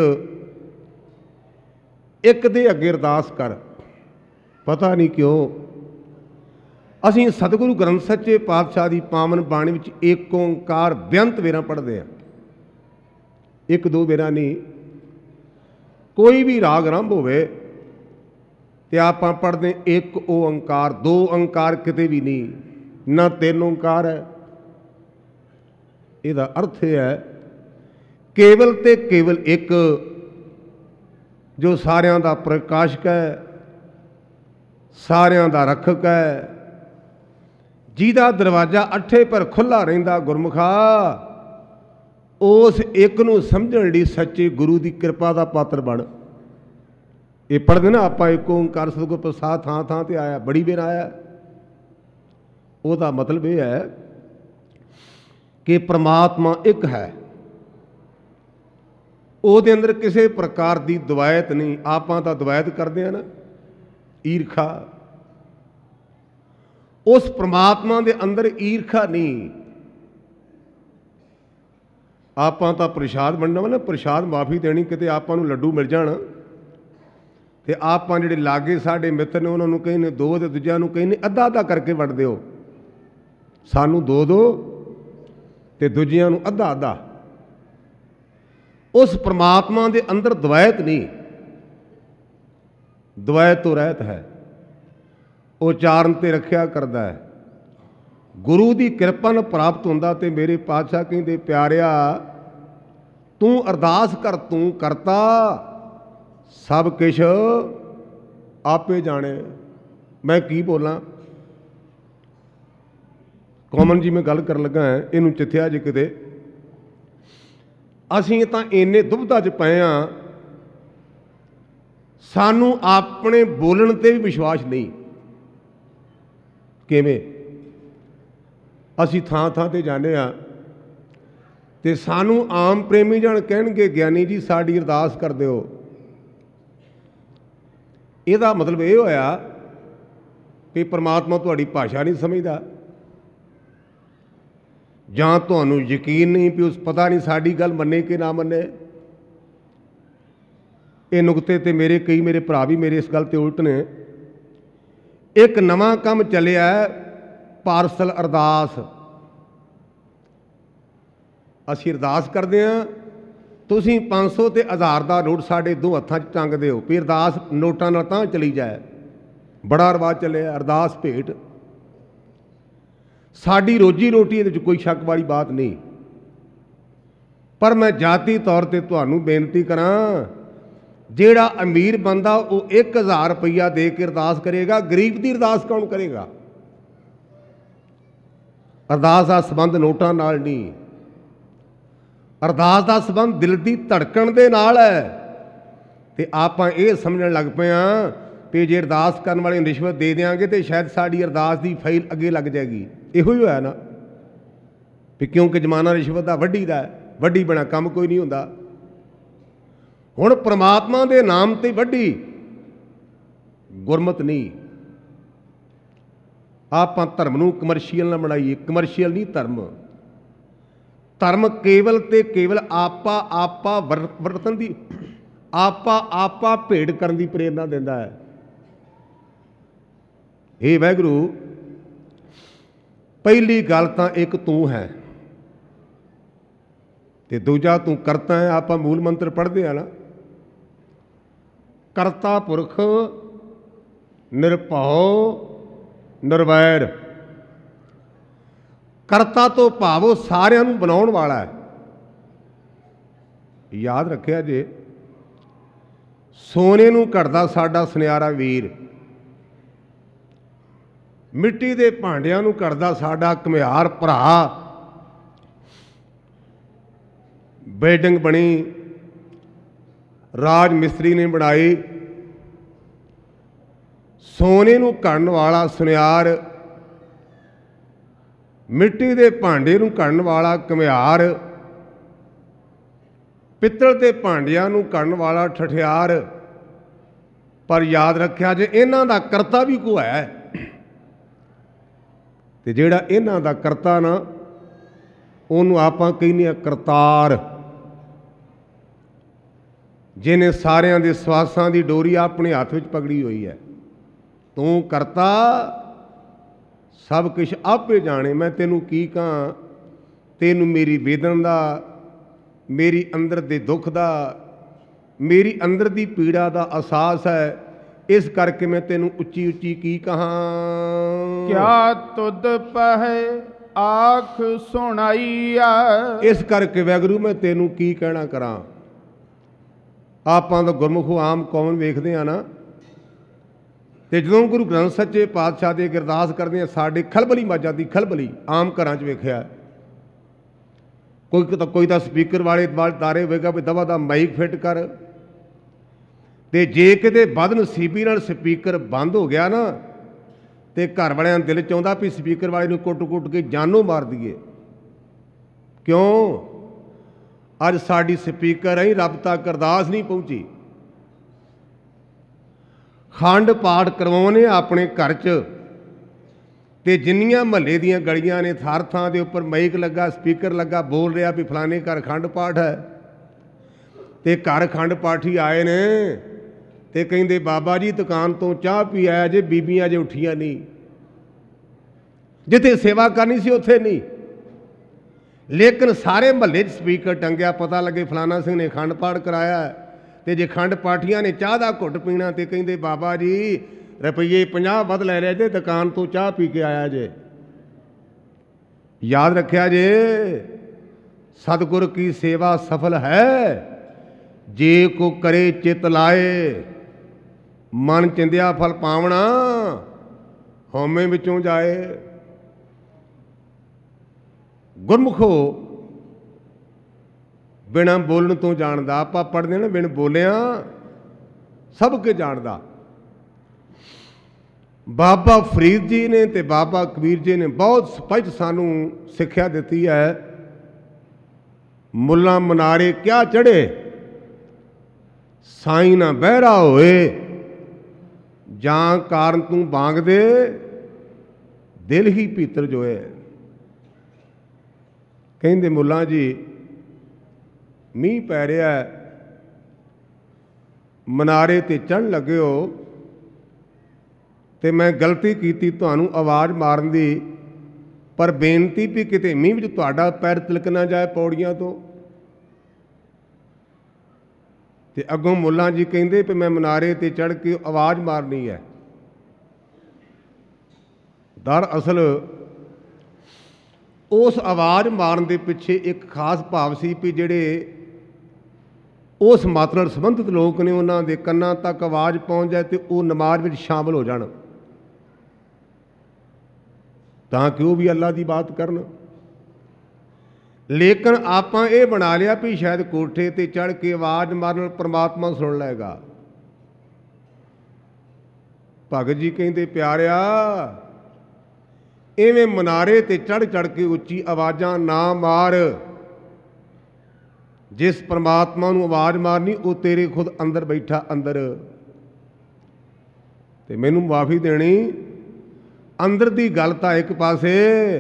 ਇੱਕ ਦੇ ਅੱਗੇ ਅਰਦਾਸ ਕਰ। ਪਤਾ ਨਹੀਂ ਕਿਉਂ ਅਸੀਂ ਸਤਿਗੁਰੂ ਗ੍ਰੰਥ ਸੱਚੇ ਪਾਤਸ਼ਾਹ ਦੀ ਪਾਵਨ ਬਾਣੀ ਵਿੱਚ ਏਕ ਓਂਕਾਰ ਬੇਅੰਤ ਵੇਰਾਂ ਪੜ੍ਹਦੇ ਹਾਂ। 1-2 ਵੇਰਾਂ ਨਹੀਂ, ਕੋਈ ਵੀ ਰਾਗ ਆਰੰਭ ਹੋਵੇ ਤੇ ਆਪਾਂ ਪੜ੍ਹਦੇ ਇੱਕ ਓਂਕਾਰ, 2 ਓਂਕਾਰ ਕਿਤੇ ਵੀ ਨਹੀਂ, ਨਾ 3 ਓਂਕਾਰ ਹੈ। ਇਹਦਾ ਅਰਥ ਇਹ ਹੈ ਕੇਵਲ ਤੇ ਕੇਵਲ ਇੱਕ, ਜੋ ਸਾਰਿਆਂ ਦਾ ਪ੍ਰਕਾਸ਼ਕ ਹੈ, ਸਾਰਿਆਂ ਦਾ ਰੱਖਕ ਹੈ, ਜਿਹਦਾ ਦਰਵਾਜ਼ਾ 8 ਪਰ ਖੁੱਲ੍ਹਾ ਰਹਿੰਦਾ। ਗੁਰਮੁਖਾ, ਉਸ ਇੱਕ ਨੂੰ ਸਮਝਣ ਲਈ ਸੱਚੇ ਗੁਰੂ ਦੀ ਕਿਰਪਾ ਦਾ ਪਾਤਰ ਬਣ। ਇਹ ਪੜ੍ਹਦੇ ਨਾ ਆਪਾਂ, ਇੱਕ ਓਂਕਾਰ ਸਤਿਗੁਰ ਪ੍ਰਸਾਦ ਥਾਂ ਥਾਂ ਤੇ ਆਇਆ, ਬੜੀ ਵੇਰ ਆਇਆ। ਉਹਦਾ ਮਤਲਬ ਇਹ ਹੈ ਕਿ ਪ੍ਰਮਾਤਮਾ ਇੱਕ ਹੈ, ਉਹਦੇ ਅੰਦਰ ਕਿਸੇ ਪ੍ਰਕਾਰ ਦੀ ਦਵਾਇਤ ਨਹੀਂ। ਆਪਾਂ ਤਾਂ ਦਵਾਇਤ ਕਰਦੇ ਹਾਂ ਨਾ, ਈਰਖਾ। ਉਸ ਪ੍ਰਮਾਤਮਾ ਦੇ ਅੰਦਰ ਈਰਖਾ ਨਹੀਂ। ਆਪਾਂ ਤਾਂ ਪ੍ਰਸ਼ਾਦ ਵੰਡਣਾ ਵਾ ਨਾ, ਪ੍ਰਸ਼ਾਦ ਮਾਫੀ ਦੇਣੀ, ਕਿਤੇ ਆਪਾਂ ਨੂੰ ਲੱਡੂ ਮਿਲ ਜਾਣ ਤੇ ਆਪਾਂ ਜਿਹੜੇ ਲਾਗੇ ਸਾਡੇ ਮਿੱਤਰ ਨੇ ਉਹਨਾਂ ਨੂੰ ਕਹਿੰਦੇ 2 ਤੇ ਦੂਜਿਆਂ ਨੂੰ ਕਹਿੰਦੇ ਅੱਧਾ ਅੱਧਾ ਕਰਕੇ ਵੰਡ ਦਿਓ। ਸਾਨੂੰ 2 ਤੇ ਦੂਜਿਆਂ ਨੂੰ ਅੱਧਾ ਅੱਧਾ। ਉਸ ਪ੍ਰਮਾਤਮਾ ਦੇ ਅੰਦਰ ਦਵਾਇਤ ਨਹੀਂ, ਦਵਾਇਤ ਤੋਂ ਰਹਿਤ ਹੈ। ਉਚਾਰਨ ਤੇ ਰੱਖਿਆ ਕਰਦਾ ਹੈ। ਗੁਰੂ ਦੀ ਕਿਰਪਾ ਨਾਲ ਪ੍ਰਾਪਤ ਹੁੰਦਾ। ਤੇ ਮੇਰੇ ਪਾਤਸ਼ਾਹ ਕਹਿੰਦੇ, ਪਿਆਰਿਆ ਤੂੰ ਅਰਦਾਸ ਕਰ, ਤੂੰ ਕਰਤਾ, ਸਭ ਕੁਛ ਆਪੇ ਜਾਣੇ। ਮੈਂ ਕੀ ਬੋਲਾਂ, ਕੌਮਨ ਜੀ ਮੈਂ ਗੱਲ ਕਰਨ ਲੱਗਾ ਹਾਂ, ਇਹਨੂੰ ਚਿੱਥਿਆ ਜੇ ਕਿਤੇ। ਅਸੀਂ ਤਾਂ ਇੰਨੇ ਦੁਬਿਧਾ 'ਚ ਪਏ ਹਾਂ, ਸਾਨੂੰ ਆਪਣੇ ਬੋਲਣ 'ਤੇ ਵੀ ਵਿਸ਼ਵਾਸ ਨਹੀਂ। ਕਿਵੇਂ? ਅਸੀਂ ਥਾਂ ਥਾਂ 'ਤੇ ਜਾਂਦੇ ਹਾਂ ਤੇ ਸਾਨੂੰ ਆਮ ਪ੍ਰੇਮੀ ਜਣ ਕਹਿਣਗੇ, ਗਿਆਨੀ ਜੀ ਸਾਡੀ ਅਰਦਾਸ ਕਰ ਦਿਓ। ਇਹਦਾ ਮਤਲਬ ਇਹ ਹੋਇਆ ਕਿ ਪਰਮਾਤਮਾ ਤੁਹਾਡੀ ਭਾਸ਼ਾ ਨਹੀਂ ਸਮਝਦਾ, ਜਾਂ ਤੁਹਾਨੂੰ ਯਕੀਨ ਨਹੀਂ ਵੀ ਉਸ ਪਤਾ ਨਹੀਂ ਸਾਡੀ ਗੱਲ ਮੰਨੇ ਕਿ ਨਾ ਮੰਨੇ। ਇਹ ਨੁਕਤੇ ਤੇ ਕਈ ਮੇਰੇ ਭਰਾ ਵੀ ਮੇਰੇ ਇਸ ਗੱਲ ਤੇ ਉਲਟ ਨੇ। ਇੱਕ ਨਵਾਂ ਕੰਮ ਚੱਲਿਆ ਪਾਰਸਲ ਅਰਦਾਸ। ਅਸੀਂ ਅਰਦਾਸ ਕਰਦੇ ਹਾਂ, ਤੁਸੀਂ 500 ਤੇ 1000 ਦਾ ਨੋਟ ਸਾਡੇ ਦੋ ਹੱਥਾਂ 'ਚ ਟੰਗਦੇ ਹੋ ਵੀ ਅਰਦਾਸ ਨੋਟਾਂ ਨਾਲ ਤਾਂ ਚਲੀ ਜਾਏ। ਬੜਾ ਰਿਵਾਜ ਚੱਲਿਆ ਅਰਦਾਸ ਭੇਟ। ਸਾਡੀ ਰੋਜੀ ਰੋਟੀ ਇਹਦੇ 'ਚ ਕੋਈ ਸ਼ੱਕ ਵਾਲੀ ਬਾਤ ਨਹੀਂ, ਪਰ ਮੈਂ ਜਾਤੀ ਤੌਰ ਤੇ ਤੁਹਾਨੂੰ ਬੇਨਤੀ ਕਰਾਂ, ਜਿਹੜਾ ਅਮੀਰ ਬੰਦਾ ਉਹ 1000 ਰੁਪਈਆ ਦੇ ਕੇ ਅਰਦਾਸ ਕਰੇਗਾ, ਗਰੀਬ ਦੀ ਅਰਦਾਸ ਕੌਣ ਕਰੇਗਾ? ਅਰਦਾਸ ਦਾ ਸੰਬੰਧ ਨੋਟਾਂ ਨਾਲ ਨਹੀਂ, ਅਰਦਾਸ ਦਾ ਸੰਬੰਧ ਦਿਲ ਦੀ ਧੜਕਣ ਦੇ ਨਾਲ ਹੈ। ਤੇ ਆਪਾਂ ਇਹ ਸਮਝਣ ਲੱਗ ਪਏ ਹਾਂ ਵੀ ਜੇ ਅਰਦਾਸ ਕਰਨ ਵਾਲੇ ਨੂੰ ਰਿਸ਼ਵਤ ਦੇ ਦਿਆਂਗੇ ਤੇ ਸ਼ਾਇਦ ਸਾਡੀ ਅਰਦਾਸ ਦੀ ਫਾਈਲ ਅੱਗੇ ਲੱਗ ਜਾਏਗੀ। ਇਹੋ ਹੀ ਹੋਇਆ ਨਾ ਵੀ ਕਿਉਂਕਿ ਜ਼ਮਾਨਾ ਰਿਸ਼ਵਤ ਦਾ, ਵੱਡੀ ਦਾ, ਵੱਡੀ ਬਣਾ ਕੰਮ ਕੋਈ ਨਹੀਂ ਹੁੰਦਾ। ਹੁਣ ਪ੍ਰਮਾਤਮਾ ਦੇ ਨਾਮ ਤੇ ਵੱਡੀ ਗੁਰਮਤ ਨਹੀਂ। ਆਪਾਂ ਧਰਮ ਨੂੰ ਕਮਰਸ਼ੀਅਲ ਨਾ ਬਣਾਈਏ, ਕਮਰਸ਼ੀਅਲ ਨਹੀਂ ਧਰਮ। ਧਰਮ ਕੇਵਲ ਤੇ ਕੇਵਲ ਆਪਾ ਵਰਤਨ ਦੀ, ਆਪਾ ਭੇਟ ਕਰਨ ਦੀ ਪ੍ਰੇਰਨਾ ਦਿੰਦਾ ਹੈ। ਇਹ ਵਾਹਿਗੁਰੂ, ਪਹਿਲੀ ਗੱਲ ਤਾਂ ਇੱਕ ਤੂੰ ਹੈ ਤੇ ਦੂਜਾ ਤੂੰ ਕਰਤਾ ਹੈ। ਆਪਾਂ ਮੂਲ ਮੰਤਰ ਪੜ੍ਹਦੇ ਆ ਨਾ, ਕਰਤਾ ਪੁਰਖ ਨਿਰਭਉ ਨਿਰਵੈਰ। ਕਰਤਾ ਤੋਂ ਭਾਵ ਉਹ ਸਾਰਿਆਂ ਨੂੰ ਬਣਾਉਣ ਵਾਲਾ ਹੈ। ਯਾਦ ਰੱਖਿਆ ਜੇ, ਸੋਨੇ ਨੂੰ ਘੜਦਾ ਸਾਡਾ ਸੁਨਿਆਰਾ ਵੀਰ, ਮਿੱਟੀ ਦੇ ਭਾਂਡਿਆਂ ਨੂੰ ਘੜਦਾ ਸਾਡਾ ਘੁਮਿਆਰ ਭਰਾ। ਬਿਲਡਿੰਗ ਬਣੀ, ਰਾਜ ਮਿਸਤਰੀ ਨੇ ਬਣਾਈ, ਸੋਨੇ ਨੂੰ ਘੜਨ ਵਾਲਾ ਸੁਨਿਆਰ, ਮਿੱਟੀ ਦੇ ਭਾਂਡੇ ਨੂੰ ਘੜਨ ਵਾਲਾ ਘੁਮਿਆਰ, ਪਿੱਤਲ ਦੇ ਭਾਂਡਿਆਂ ਨੂੰ ਘੜਨ ਵਾਲਾ ਠਠਿਆਰ। ਪਰ ਯਾਦ ਰੱਖਿਆ ਜੇ ਇਹਨਾਂ ਦਾ ਕਰਤਾ ਵੀ ਕੋਈ ਹੈ, ਤੇ ਜਿਹੜਾ ਇਹਨਾਂ ਦਾ ਕਰਤਾ ਨਾ ਉਹਨੂੰ ਆਪਾਂ ਕਹਿੰਦੇ ਆ ਕਰਤਾਰ, ਜਿਹਨੇ ਸਾਰਿਆਂ ਦੇ ਸਵਾਸਾਂ ਦੀ ਡੋਰੀ ਆਪਣੇ ਹੱਥ ਵਿੱਚ ਪਕੜੀ ਹੋਈ ਹੈ। ਤੂੰ ਕਰਤਾ, ਸਭ ਕੁਛ ਆਪੇ ਜਾਣੇ। ਮੈਂ ਤੈਨੂੰ ਕੀ ਕਹਾਂ, ਤੈਨੂੰ ਮੇਰੀ ਵੇਦਨ ਦਾ, ਮੇਰੀ ਅੰਦਰ ਦੇ ਦੁੱਖ ਦਾ, ਮੇਰੀ ਅੰਦਰ ਦੀ ਪੀੜਾ ਦਾ ਅਹਿਸਾਸ ਹੈ। ਇਸ ਕਰਕੇ ਮੈਂ ਤੈਨੂੰ ਉੱਚੀ ਉੱਚੀ ਕੀ ਕਹਾਂ। ਕਿਆ ਤੁਧ ਪਹਿ ਆਖ ਸੁਣਾਈਆ। ਇਸ ਕਰਕੇ ਵਾਹਿਗੁਰੂ ਮੈਂ ਤੈਨੂੰ ਕੀ ਕਹਿਣਾ ਕਰਾਂ। ਆਪਾਂ ਤਾਂ ਗੁਰਮੁਖ ਆਮ ਕੌਮ ਵੇਖਦੇ ਆ ਨਾ, ਤੇ ਜਦੋਂ ਗੁਰੂ ਗ੍ਰੰਥ ਸੱਚੇ ਪਾਤਸ਼ਾਹ ਦੇ ਅਰਦਾਸ ਕਰਦੇ ਆ, ਸਾਡੇ ਖਲਬਲੀ ਮਾਝਾਂ ਦੀ ਖਲਬਲੀ ਆਮ ਘਰਾਂ 'ਚ ਵੇਖਿਆ। ਕੋਈ ਤਾਂ ਸਪੀਕਰ ਵਾਲੇ ਤਾਰੇ ਹੋਵੇਗਾ ਵੀ ਦਵਾ ਦਾ ਮਾਈਕ ਫਿੱਟ ਕਰ, ਤੇ ਜੇ ਕਿਤੇ ਬਦਨਸੀਬੀ ਨਾਲ ਸਪੀਕਰ ਬੰਦ ਹੋ ਗਿਆ ਨਾ ਤੇ ਘਰ ਵਾਲਿਆਂ ਦੇ ਦਿਲ 'ਚ ਆਉਂਦਾ ਵੀ ਸਪੀਕਰ ਵਾਲੇ ਨੂੰ ਕੁੱਟ-ਕੁੱਟ ਕੇ ਜਾਨੋਂ ਮਾਰ ਦਈਏ। ਕਿਉਂ? ਅੱਜ ਸਾਡੀ ਸਪੀਕਰ ਰਹੀ ਰੱਬ ਤੱਕ ਅਰਦਾਸ ਨਹੀਂ ਪਹੁੰਚੀ। ਖੰਡ ਪਾਠ ਕਰਵਾਉਣੇ ਆਪਣੇ ਘਰ 'ਚ, ਤੇ ਜਿੰਨੀਆਂ ਮਹੱਲੇ ਦੀਆਂ ਗਲੀਆਂ ਨੇ ਥਾਂ ਥਾਂ ਦੇ ਉੱਪਰ ਮਾਈਕ ਲੱਗਾ, ਸਪੀਕਰ ਲੱਗਾ, ਬੋਲ ਰਿਹਾ ਵੀ ਫਲਾਣੇ ਘਰ ਖੰਡ ਪਾਠ ਹੈ। ਤੇ ਘਰ ਖੰਡ ਪਾਠੀ ਆਏ ਨੇ ਤੇ ਕਹਿੰਦੇ ਬਾਬਾ ਜੀ ਦੁਕਾਨ ਤੋਂ ਚਾਹ ਪੀ ਆਇਆ ਜੇ, ਬੀਬੀਆਂ ਜੇ ਉੱਠੀਆਂ ਨਹੀਂ। ਜਿੱਥੇ ਸੇਵਾ ਕਰਨੀ ਸੀ ਉੱਥੇ ਨਹੀਂ, ਲੇਕਿਨ ਸਾਰੇ ਮਹੱਲੇ 'ਚ ਸਪੀਕਰ ਟੰਗਿਆ, ਪਤਾ ਲੱਗੇ ਫਲਾਣਾ ਸਿੰਘ ਨੇ ਖੰਡ ਪਾਠ ਕਰਾਇਆ। ਤੇ ਜੇ ਖੰਡ ਪਾਠੀਆਂ ਨੇ ਚਾਹ ਦਾ ਘੁੱਟ ਪੀਣਾ ਤੇ ਕਹਿੰਦੇ ਬਾਬਾ ਜੀ ਰੁਪਈਏ 50 ਵੱਧ ਲੈ ਰਿਹਾ ਜੇ, ਦੁਕਾਨ ਤੋਂ ਚਾਹ ਪੀ ਕੇ ਆਇਆ ਜੇ। ਯਾਦ ਰੱਖਿਆ ਜੇ, ਸਤਿਗੁਰ ਕੀ ਸੇਵਾ ਸਫਲ ਹੈ ਜੇ ਕੋ ਕਰੇ ਚਿਤ ਲਾਏ। ਮਨ ਚਿੰਦਿਆ ਫਲ ਪਾਵਣਾ, ਹਉਮੈ ਵਿੱਚੋਂ ਜਾਏ। ਗੁਰਮੁਖੋ ਬਿਨਾਂ ਬੋਲਣ ਤੋਂ ਜਾਣਦਾ। ਆਪਾਂ ਪੜ੍ਹਦੇ ਨਾ ਬਿਨ ਬੋਲਿਆ ਸਭ ਕੁਝ ਜਾਣਦਾ। ਬਾਬਾ ਫਰੀਦ ਜੀ ਨੇ ਤੇ ਬਾਬਾ ਕਬੀਰ ਜੀ ਨੇ ਬਹੁਤ ਸਪਸ਼ਟ ਸਾਨੂੰ ਸਿੱਖਿਆ ਦਿੱਤੀ ਹੈ। ਮੁੱਲਾ ਮਨਾਰੇ ਕਿਆ ਚੜ੍ਹੇ, ਸਾਈਂ ਨਾ ਬਹਿਰਾ ਹੋਏ। ਜਾਂ ਕਾਰਨ ਤੂੰ ਬਾਂਗਦੇ ਦਿਲ ਹੀ ਭੀਤਰ ਜੋਏ। ਕਹਿੰਦੇ ਮੁੱਲਾ ਜੀ ਮੀਂਹ ਪੈ ਰਿਹਾ, ਮਨਾਰੇ ਤੇ ਚੜ੍ਹਨ ਲੱਗੇ ਹੋ ਤੇ ਮੈਂ ਗਲਤੀ ਕੀਤੀ ਤੁਹਾਨੂੰ ਆਵਾਜ਼ ਮਾਰਨ ਦੀ, ਪਰ ਬੇਨਤੀ ਵੀ ਕਿਤੇ ਮੀਂਹ ਵਿੱਚ ਤੁਹਾਡਾ ਪੈਰ ਤਿਲਕ ਨਾ ਜਾਏ ਪੌੜੀਆਂ ਤੋਂ। ਤੇ ਅੱਗੋਂ ਮੁੱਲਾ ਜੀ ਕਹਿੰਦੇ ਵੀ ਮੈਂ ਮਨਾਰੇ ਤੇ ਚੜ੍ਹ ਕੇ ਆਵਾਜ਼ ਮਾਰਨੀ ਹੈ। ਦਰਅਸਲ ਉਸ ਆਵਾਜ਼ ਮਾਰਨ ਦੇ ਪਿੱਛੇ ਇੱਕ ਖਾਸ ਭਾਵ ਸੀ ਵੀ ਜਿਹੜੇ ਉਸ ਮਤ ਨਾਲ ਸੰਬੰਧਿਤ ਲੋਕ ਨੇ ਉਹਨਾਂ ਦੇ ਕੰਨਾਂ ਤੱਕ ਆਵਾਜ਼ ਪਹੁੰਚ ਜਾਏ ਤੇ ਉਹ ਨਮਾਜ਼ ਵਿੱਚ ਸ਼ਾਮਲ ਹੋ ਜਾਣ, ਤਾਂ ਕਿ ਉਹ ਵੀ ਅੱਲਾ ਦੀ ਬਾਤ ਕਰਨ। ਲੇਕਿਨ ਆਪਾਂ ਇਹ ਬਣਾ ਲਿਆ ਵੀ ਸ਼ਾਇਦ ਕੋਠੇ ਤੇ ਚੜ੍ਹ ਕੇ ਆਵਾਜ਼ ਮਾਰਨ ਨਾਲ ਪਰਮਾਤਮਾ ਸੁਣ ਲਏਗਾ। ਭਗਤ ਜੀ ਕਹਿੰਦੇ ਪਿਆਰਿਆ, ਇਵੇਂ ਮਨਾਰੇ ਤੇ ਚੜ੍ਹ ਚੜ੍ਹ ਕੇ ਉੱਚੀ ਆਵਾਜ਼ਾਂ ਨਾ ਮਾਰ। ਜਿਸ ਪਰਮਾਤਮਾ ਨੂੰ ਆਵਾਜ਼ ਮਾਰਨੀ ਉਹ ਤੇਰੇ ਖੁਦ ਅੰਦਰ ਬੈਠਾ ਅੰਦਰ। ਤੇ ਮੈਨੂੰ ਮਾਫੀ ਦੇਣੀ, ਅੰਦਰ ਦੀ ਗੱਲ ਤਾਂ ਇੱਕ ਪਾਸੇ,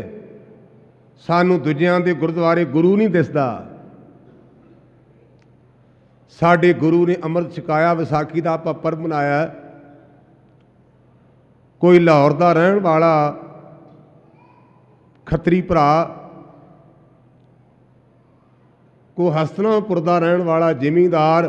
ਸਾਨੂੰ ਦੂਜਿਆਂ ਦੇ ਗੁਰਦੁਆਰੇ ਗੁਰੂ ਨਹੀਂ ਦਿਸਦਾ। ਸਾਡੇ ਗੁਰੂ ਨੇ ਅੰਮ੍ਰਿਤ ਛਕਾਇਆ, ਵਿਸਾਖੀ ਦਾ ਆਪਾਂ ਪਰਬ ਮਨਾਇਆ। ਕੋਈ ਲਾਹੌਰ ਦਾ ਰਹਿਣ ਵਾਲਾ ਖੱਤਰੀ ਭਰਾ, ਕੋਈ ਹਸਤਨਾਪੁਰ ਦਾ ਰਹਿਣ ਵਾਲਾ ਜ਼ਿਮੀਂਦਾਰ,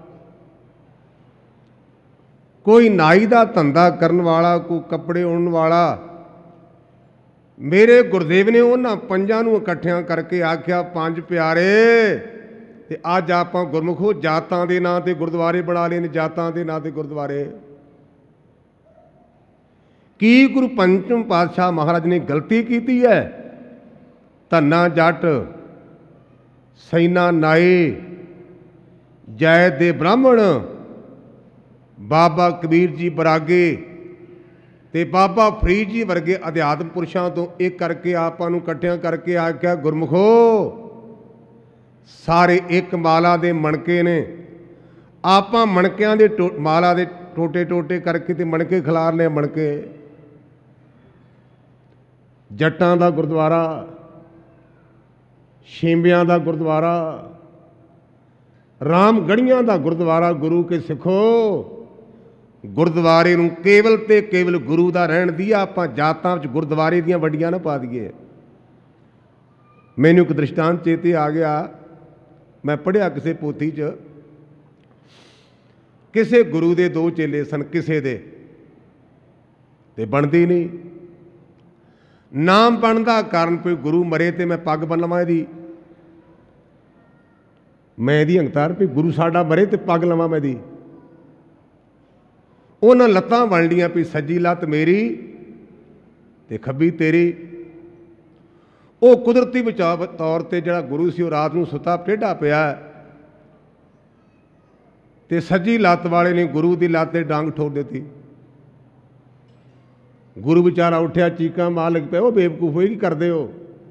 ਕੋਈ ਨਾਈ ਦਾ ਧੰਦਾ ਕਰਨ ਵਾਲਾ, ਕੋਈ ਕੱਪੜੇ ਉਣਨ ਵਾਲਾ, ਮੇਰੇ ਗੁਰਦੇਵ ਨੇ ਉਹਨਾਂ ਪੰਜਾਂ ਨੂੰ ਇਕੱਠਿਆਂ ਕਰਕੇ ਆਖਿਆ, ਪੰਜ ਪਿਆਰੇ। ਤੇ ਅੱਜ ਆਪਾਂ ਗੁਰਮੁਖੋ ਜਾਤਾਂ ਦੇ ਨਾਂ ਤੇ ਗੁਰਦੁਆਰੇ ਬਣਾ ਲਏ ਨੇ, ਜਾਤਾਂ ਦੇ ਨਾਂ ਤੇ ਗੁਰਦੁਆਰੇ। ਕੀ ਗੁਰੂ ਪੰਚਮ ਪਾਤਸ਼ਾਹ ਮਹਾਰਾਜ ਨੇ ਗਲਤੀ ਕੀਤੀ ਹੈ? ਧੰਨਾ ਜੱਟ, ਸੈਨਾ ਨਾਈ, ਜੈ ਦੇ ਬ੍ਰਾਹਮਣ, ਬਾਬਾ ਕਬੀਰ ਜੀ ਬਰਾਗੇ ਤੇ ਬਾਬਾ ਫਰੀਦ ਜੀ ਵਰਗੇ ਅਧਿਆਤਮ ਪੁਰਸ਼ਾਂ ਤੋਂ ਇੱਕ ਕਰਕੇ ਆਪਾਂ ਨੂੰ ਇਕੱਠਿਆਂ ਕਰਕੇ ਆਖਿਆ, ਗੁਰਮੁਖੋ ਸਾਰੇ ਇੱਕ ਮਾਲਾ ਦੇ ਮਣਕੇ ਨੇ। ਆਪਾਂ ਮਣਕਿਆਂ ਦੇ ਮਾਲਾ ਦੇ ਟੋਟੇ ਟੋਟੇ ਕਰਕੇ ਤੇ ਮਣਕੇ ਖਿਲਾਰ ਲਏ। ਮਣਕੇ ਜੱਟਾਂ ਦਾ ਗੁਰਦੁਆਰਾ, ਛੇਂਬਿਆਂ ਦਾ ਗੁਰਦੁਆਰਾ, ਰਾਮਗੜ੍ਹੀਆਂ ਦਾ ਗੁਰਦੁਆਰਾ। ਗੁਰੂ ਕੇ ਸਿੱਖੋ, ਗੁਰਦੁਆਰੇ ਨੂੰ ਕੇਵਲ ਤੇ ਕੇਵਲ ਗੁਰੂ ਦਾ ਰਹਿਣ ਦੀ। ਆਪਾਂ ਜਾਤਾਂ ਵਿੱਚ ਗੁਰਦੁਆਰੇ ਦੀਆਂ ਵੰਡੀਆਂ ਨਾ ਪਾ ਦਈਏ। ਮੈਨੂੰ ਇੱਕ ਦ੍ਰਿਸ਼ਟਾਂਤ ਚੇਤੇ ਆ ਗਿਆ, ਮੈਂ ਪੜ੍ਹਿਆ ਕਿਸੇ ਪੋਥੀ 'ਚ, ਕਿਸੇ ਗੁਰੂ ਦੇ ਦੋ ਚੇਲੇ ਸਨ, ਕਿਸੇ ਦੇ ਤੇ ਬਣਦੀ ਨਹੀਂ। ਨਾਮ ਬਣਨ ਦਾ ਕਾਰਨ ਕੋਈ ਗੁਰੂ ਮਰੇ ਤੇ ਮੈਂ ਪੱਗ ਬੰਨ ਲਵਾਂ ਇਹਦੀ, ਮੈਂ ਇਹਦੀ ਹੰਕਾਰ ਵੀ ਗੁਰੂ ਸਾਡਾ ਮਰੇ ਤੇ ਪੱਗ ਲਵਾਂ ਮੈਂ ਇਹਦੀ। ਉਹਨਾਂ ਲੱਤਾਂ ਬਣ ਲੀਆਂ ਵੀ ਸੱਜੀ ਲੱਤ ਮੇਰੀ ਤੇ ਖੱਬੀ ਤੇਰੀ। ਉਹ ਕੁਦਰਤੀ ਬਚਾਅ ਤੌਰ ਤੇ ਜਿਹੜਾ ਗੁਰੂ ਸੀ ਉਹ ਰਾਤ ਨੂੰ ਸੁੱਤਾ ਟੇਢਾ ਪਿਆ ਤੇ ਸੱਜੀ ਲੱਤ ਵਾਲੇ ਨੇ ਗੁਰੂ ਦੀ ਲੱਤ ਤੇ ਡਾਂਗ ਠੋਕ ਦਿੱਤੀ। ਗੁਰੂ ਵਿਚਾਰਾ ਉੱਠਿਆ, ਚੀਕਾਂ ਮਾਰ ਲੱਗ ਪਿਆ, ਉਹ ਬੇਵਕੂਫ ਹੋਏ, ਕੀ ਕਰਦੇ ਹੋ?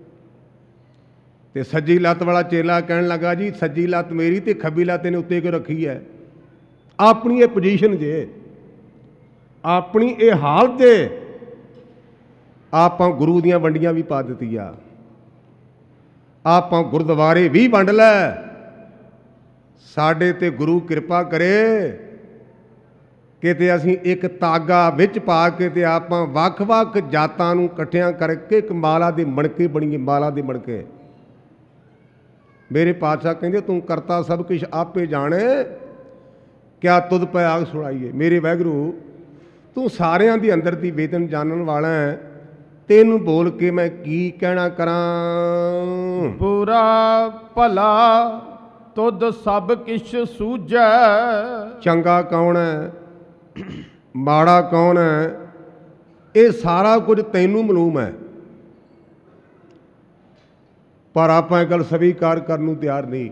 ਤੇ ਸੱਜੀ ਲੱਤ ਵਾਲਾ ਚੇਲਾ ਕਹਿਣ ਲੱਗਾ, ਜੀ ਸੱਜੀ ਲੱਤ ਮੇਰੀ ਤੇ ਖੱਬੀ ਲੱਤ ਇਹਨੇ ਉੱਤੇ ਕਿਉਂ ਰੱਖੀ ਹੈ? ਆਪਣੀ ਇਹ ਪੋਜੀਸ਼ਨ ਜੇ, ਆਪਣੀ ਇਹ ਹਾਲਤ ਜੇ, ਆਪਾਂ ਗੁਰੂ ਦੀਆਂ ਵੰਡੀਆਂ ਵੀ ਪਾ ਦਿੱਤੀਆਂ। ਆਪਾਂ ਗੁਰਦੁਆਰੇ ਵੀ ਵੰਡ ਲੈ। ਸਾਡੇ ਤੇ ਗੁਰੂ ਕਿਰਪਾ ਕਰੇ ਕਿਤੇ ਅਸੀਂ ਇੱਕ ਤਾਗਾ ਵਿੱਚ ਪਾ ਕੇ ਤੇ ਆਪਾਂ ਵੱਖ-ਵੱਖ ਜਾਤਾਂ ਨੂੰ ਇਕੱਠਿਆਂ ਕਰਕੇ ਇੱਕ ਮਾਲਾ ਦੇ ਮਣਕੇ ਬਣੀਏ, ਮਾਲਾ ਦੇ ਮਣਕੇ। ਮੇਰੇ ਪਾਤਸ਼ਾਹ ਕਹਿੰਦੇ, ਤੂੰ ਕਰਤਾ ਸਭ ਕੁਛ ਆਪੇ ਜਾਣੇ, ਕਿਆ ਤੁਧ ਪੈ ਆਗ ਸੁਣਾਈਏ। ਮੇਰੇ ਵਾਹਿਗੁਰੂ, ਤੂੰ ਸਾਰਿਆਂ ਦੇ ਅੰਦਰ ਦੀ ਵੇਦਨ ਜਾਣਨ ਵਾਲਾ ਹੈ, ਤੈਨੂੰ ਬੋਲ ਕੇ ਮੈਂ ਕੀ ਕਹਿਣਾ ਕਰਾਂ। ਬੁਰਾ ਭਲਾ ਤੁਧ ਸਭ ਕਿਛ ਸੂਝੈ। ਚੰਗਾ ਕੌਣ ਹੈ, ਮਾੜਾ ਕੌਣ ਹੈ, ਇਹ ਸਾਰਾ ਕੁਝ ਤੈਨੂੰ ਮਾਲੂਮ ਹੈ। ਪਰ ਆਪਾਂ ਇਹ ਗੱਲ ਸਵੀਕਾਰ ਕਰਨ ਨੂੰ ਤਿਆਰ ਨਹੀਂ।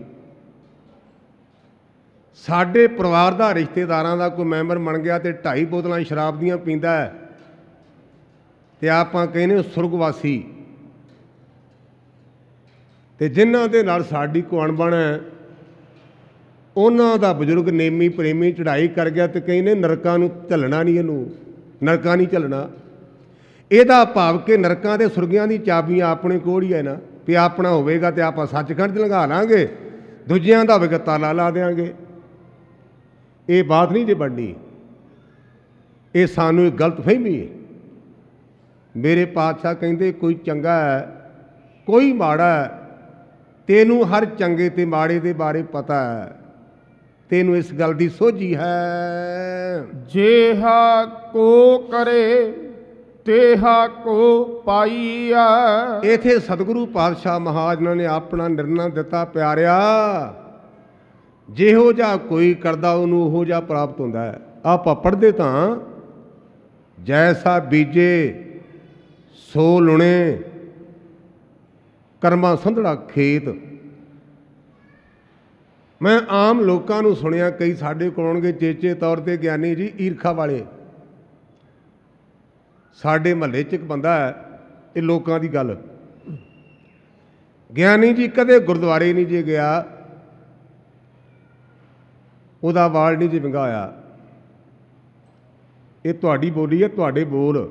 ਸਾਡੇ ਪਰਿਵਾਰ ਦਾ, ਰਿਸ਼ਤੇਦਾਰਾਂ ਦਾ ਕੋਈ ਮੈਂਬਰ ਬਣ ਗਿਆ ਤੇ 2.5 ਬੋਤਲਾਂ ਸ਼ਰਾਬ ਦੀਆਂ ਪੀਂਦਾ ਹੈ ਤੇ ਆਪਾਂ ਕਹਿੰਦੇ ਸੁਰਗਵਾਸੀ। ਤੇ ਜਿਨ੍ਹਾਂ ਦੇ ਨਾਲ ਸਾਡੀ ਕੋਈ ਅਣਬਣ ਹੈ ਉਹਨਾਂ ਦਾ ਬਜ਼ੁਰਗ ਨੇਮੀ ਪ੍ਰੇਮੀ ਚੜ੍ਹਾਈ ਕਰ ਗਿਆ ਤੇ ਕਹਿੰਦੇ ਨਰਕਾਂ ਨੂੰ ਝੱਲਣਾ ਨਹੀਂ, ਇਹਨੂੰ ਨਰਕਾਂ ਨਹੀਂ ਝੱਲਣਾ। ਇਹਦਾ ਭਾਵ ਕਿ ਨਰਕਾਂ ਦੇ ਸੁਰਗਿਆਂ ਦੀ ਚਾਬੀਆਂ ਆਪਣੇ ਕੋਲ ਹੀ ਹੈ ਨਾ, ਵੀ ਆਪਣਾ ਹੋਵੇਗਾ ਤੇ ਆਪਾਂ ਸੱਚਖੰਡ 'ਚ ਲੰਘਾ ਲਾਂਗੇ, ਦੂਜਿਆਂ ਦਾ ਹੋਵੇਗਾ ਤਾਲਾ ਲਾ ਦੇਵਾਂਗੇ। ਇਹ ਬਾਤ ਨਹੀਂ ਜੇ ਬਣਨੀ, ਇਹ ਸਾਨੂੰ ਇੱਕ ਗਲਤ ਫਹਿਮੀ ਹੈ। ਮੇਰੇ ਪਾਤਸ਼ਾਹ ਕਹਿੰਦੇ ਕੋਈ ਚੰਗਾ ਹੈ ਕੋਈ ਮਾੜਾ ਹੈ, ਤੈਨੂੰ ਹਰ ਚੰਗੇ ਤੇ ਮਾੜੇ ਦੇ ਬਾਰੇ ਪਤਾ ਹੈ, ਤੈਨੂੰ ਇਸ ਗੱਲ ਦੀ ਸੋਝੀ ਹੈ। ਜੇਹਾ ਕੋ ਕਰੇ ਤੇਹਾ ਕੋ ਪਾਈਆ। ਇਥੇ ਸਤਿਗੁਰੂ ਪਾਤਸ਼ਾਹ ਮਹਾਰਾਜ ਨੇ ਆਪਣਾ ਨਿਰਣਾ ਦਿੱਤਾ, ਪਿਆਰਿਆ ਜਿਹੋ ਜਿਹਾ ਕੋਈ ਕਰਦਾ ਉਹਨੂੰ ਉਹੋ ਜਿਹਾ ਪ੍ਰਾਪਤ ਹੁੰਦਾ ਹੈ। ਆਪਾਂ ਪੜ੍ਹਦੇ ਤਾਂ ਜੈਸਾ ਬੀਜੇ ਸੋ ਲੁਣੇ, ਕਰਮਾਂ ਸੰਧੜਾ ਖੇਤ। ਮੈਂ ਆਮ ਲੋਕਾਂ ਨੂੰ ਸੁਣਿਆ, ਕਈ ਸਾਡੇ ਕੋਲ ਆਉਣਗੇ ਚੇਚੇ ਤੌਰ ਤੇ ਗਿਆਨੀ ਜੀ ਈਰਖਾ ਵਾਲੇ। ਸਾਡੇ ਮਹੱਲੇ 'ਚ ਇੱਕ ਬੰਦਾ ਹੈ, ਇਹ ਲੋਕਾਂ ਦੀ ਗੱਲ, ਗਿਆਨੀ ਜੀ ਕਦੇ ਗੁਰਦੁਆਰੇ ਨਹੀਂ ਜੇ ਗਿਆ, ਉਹਦਾ ਵਾਲ ਨਹੀਂ ਜੇ ਵਿੰਗਾ ਹੋਇਆ। ਇਹ ਤੁਹਾਡੀ ਬੋਲੀ ਹੈ, ਤੁਹਾਡੇ ਬੋਲ।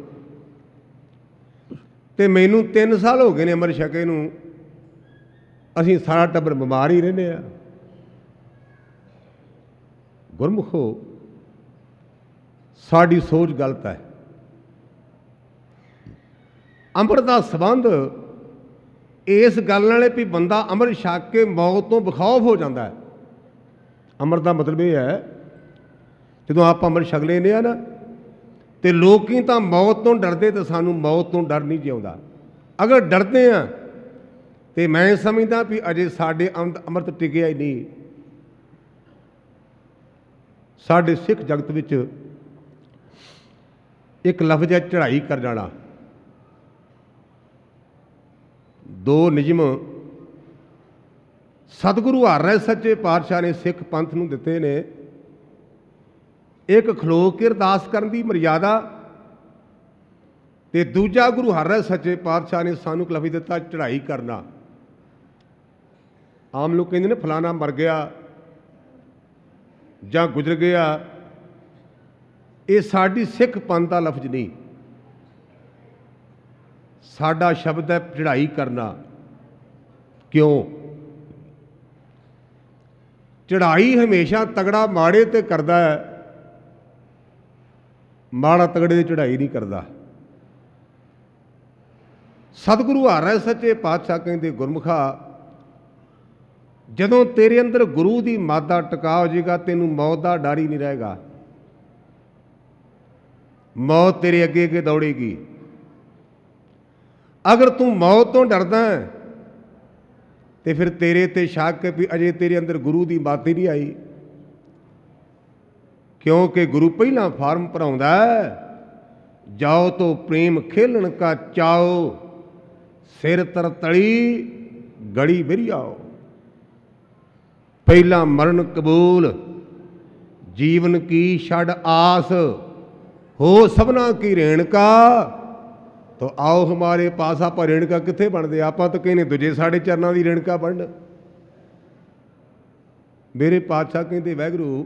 ਤੇ ਮੈਨੂੰ 3 ਸਾਲ ਹੋ ਗਏ ਨੇ ਅੰਮ੍ਰਿਤ ਛਕੇ ਨੂੰ, ਅਸੀਂ ਸਾਰਾ ਟੱਬਰ ਬਿਮਾਰ ਹੀ ਰਹਿੰਦੇ ਆ। ਗੁਰਮੁਖੋ ਸਾਡੀ ਸੋਚ ਗਲਤ ਹੈ। ਅੰਮ੍ਰਿਤ ਦਾ ਸੰਬੰਧ ਇਸ ਗੱਲ ਨਾਲ ਵੀ ਬੰਦਾ ਅੰਮ੍ਰਿਤ ਛਕ ਕੇ ਮੌਤ ਤੋਂ ਬਖੌਫ ਹੋ ਜਾਂਦਾ ਹੈ। ਅੰਮ੍ਰਿਤ ਦਾ ਮਤਲਬ ਇਹ ਹੈ, ਜਦੋਂ ਆਪਾਂ ਅੰਮ੍ਰਿਤ ਛਕ ਲੈਂਦੇ ਆ ਨਾ, ਤੇ ਲੋਕੀ ਤਾਂ ਮੌਤ ਤੋਂ ਡਰਦੇ, ਤੇ ਸਾਨੂੰ ਮੌਤ ਤੋਂ ਡਰ ਨਹੀਂ ਜਿਉਂਦਾ। ਅਗਰ ਡਰਦੇ ਆ ਤੇ ਮੈਂ ਸਮਝਦਾ ਵੀ ਅਜੇ ਸਾਡੇ ਅੰਮ੍ਰਿਤ ਟਿਕਿਆ ਹੀ ਨਹੀਂ। ਸਾਡੇ ਸਿੱਖ ਜਗਤ ਵਿੱਚ ਇੱਕ ਲਫ਼ਜ਼ ਹੈ ਚੜ੍ਹਾਈ ਕਰ ਜਾਣਾ। 2 ਨਿਯਮ ਸਤਿਗੁਰੂ ਹਰਿ ਸੱਚੇ ਪਾਤਸ਼ਾਹ ਨੇ ਸਿੱਖ ਪੰਥ ਨੂੰ ਦਿੱਤੇ ਨੇ। ਇੱਕ ਖਲੋ ਕੇ ਅਰਦਾਸ ਕਰਨ ਦੀ ਮਰਿਆਦਾ, ਤੇ ਦੂਜਾ ਗੁਰੂ ਹਰਿ ਸੱਚੇ ਪਾਤਸ਼ਾਹ ਨੇ ਸਾਨੂੰ ਇੱਕ ਲਫ਼ਜ਼ ਦਿੱਤਾ ਚੜ੍ਹਾਈ ਕਰਨਾ। ਆਮ ਲੋਕ ਕਹਿੰਦੇ ਨੇ ਫਲਾਣਾ ਮਰ ਗਿਆ ਜਾਂ ਗੁਜ਼ਰ ਗਿਆ, ਇਹ ਸਾਡੀ ਸਿੱਖ ਪੰਥ ਦਾ ਲਫ਼ਜ਼ ਨਹੀਂ। ਸਾਡਾ ਸ਼ਬਦ ਹੈ ਚੜ੍ਹਾਈ ਕਰਨਾ। ਕਿਉਂ? ਚੜ੍ਹਾਈ ਹਮੇਸ਼ਾ ਤਗੜਾ ਮਾੜੇ ਤੇ ਕਰਦਾ ਹੈ, ਮਾੜਾ ਤਗੜੇ ਦੀ ਚੜ੍ਹਾਈ ਨਹੀਂ ਕਰਦਾ। ਸਤਿਗੁਰੂ ਹਰਿ ਸੱਚੇ ਪਾਤਸ਼ਾਹ ਕਹਿੰਦੇ, ਗੁਰਮੁਖਾ ਜਦੋਂ ਤੇਰੇ ਅੰਦਰ ਗੁਰੂ ਦੀ ਮੱਤ ਦਾ ਟਿਕਾ ਹੋ ਜਾਏਗਾ, ਤੈਨੂੰ ਮੌਤ ਦਾ ਡਰ ਹੀ ਨਹੀਂ ਰਹੇਗਾ। ਮੌਤ ਤੇਰੇ ਅੱਗੇ ਅੱਗੇ ਦੌੜੇਗੀ। ਅਗਰ ਤੂੰ ਮੌਤ ਤੋਂ ਡਰਦਾ ਹੈ ਤੇ ਫਿਰ ਤੇਰੇ ਤੇ ਸ਼ੱਕ ਵੀ ਅਜੇ ਤੇਰੇ ਅੰਦਰ ਗੁਰੂ ਦੀ ਮੱਤ ਹੀ ਨਹੀਂ ਆਈ। ਕਿਉਂਕਿ ਗੁਰੂ ਪਹਿਲਾਂ ਫਾਰਮ ਭਰਾਉਂਦਾ ਹੈ, ਜਾਓ ਤੋ ਪ੍ਰੇਮ ਖੇਲਣ ਕਾ ਚਾਓ, ਸਿਰ ਤਰ ਤਲੀ ਗੜੀ ਵਿਰਿਆਓ। ਪਹਿਲਾ ਮਰਨ ਕਬੂਲ, ਜੀਵਨ ਕੀ ਛੱਡ ਆਸ, ਹੋ ਸਭਨਾ ਕੀ ਰੇਣਕਾ। ਤੋ ਆਓ ਹਮਾਰੇ ਪਾਸ। ਆਪਾਂ ਰੇਣਕਾ ਕਿੱਥੇ ਬਣਦੇ? ਆਪਾਂ ਤਾਂ ਕਹਿੰਦੇ ਦੂਜੇ ਸਾਡੇ ਚਰਨਾਂ ਦੀ ਰੇਣਕਾ ਬਣਨ। ਮੇਰੇ ਪਾਤਸ਼ਾਹ ਕਹਿੰਦੇ, ਵਾਹਿਗੁਰੂ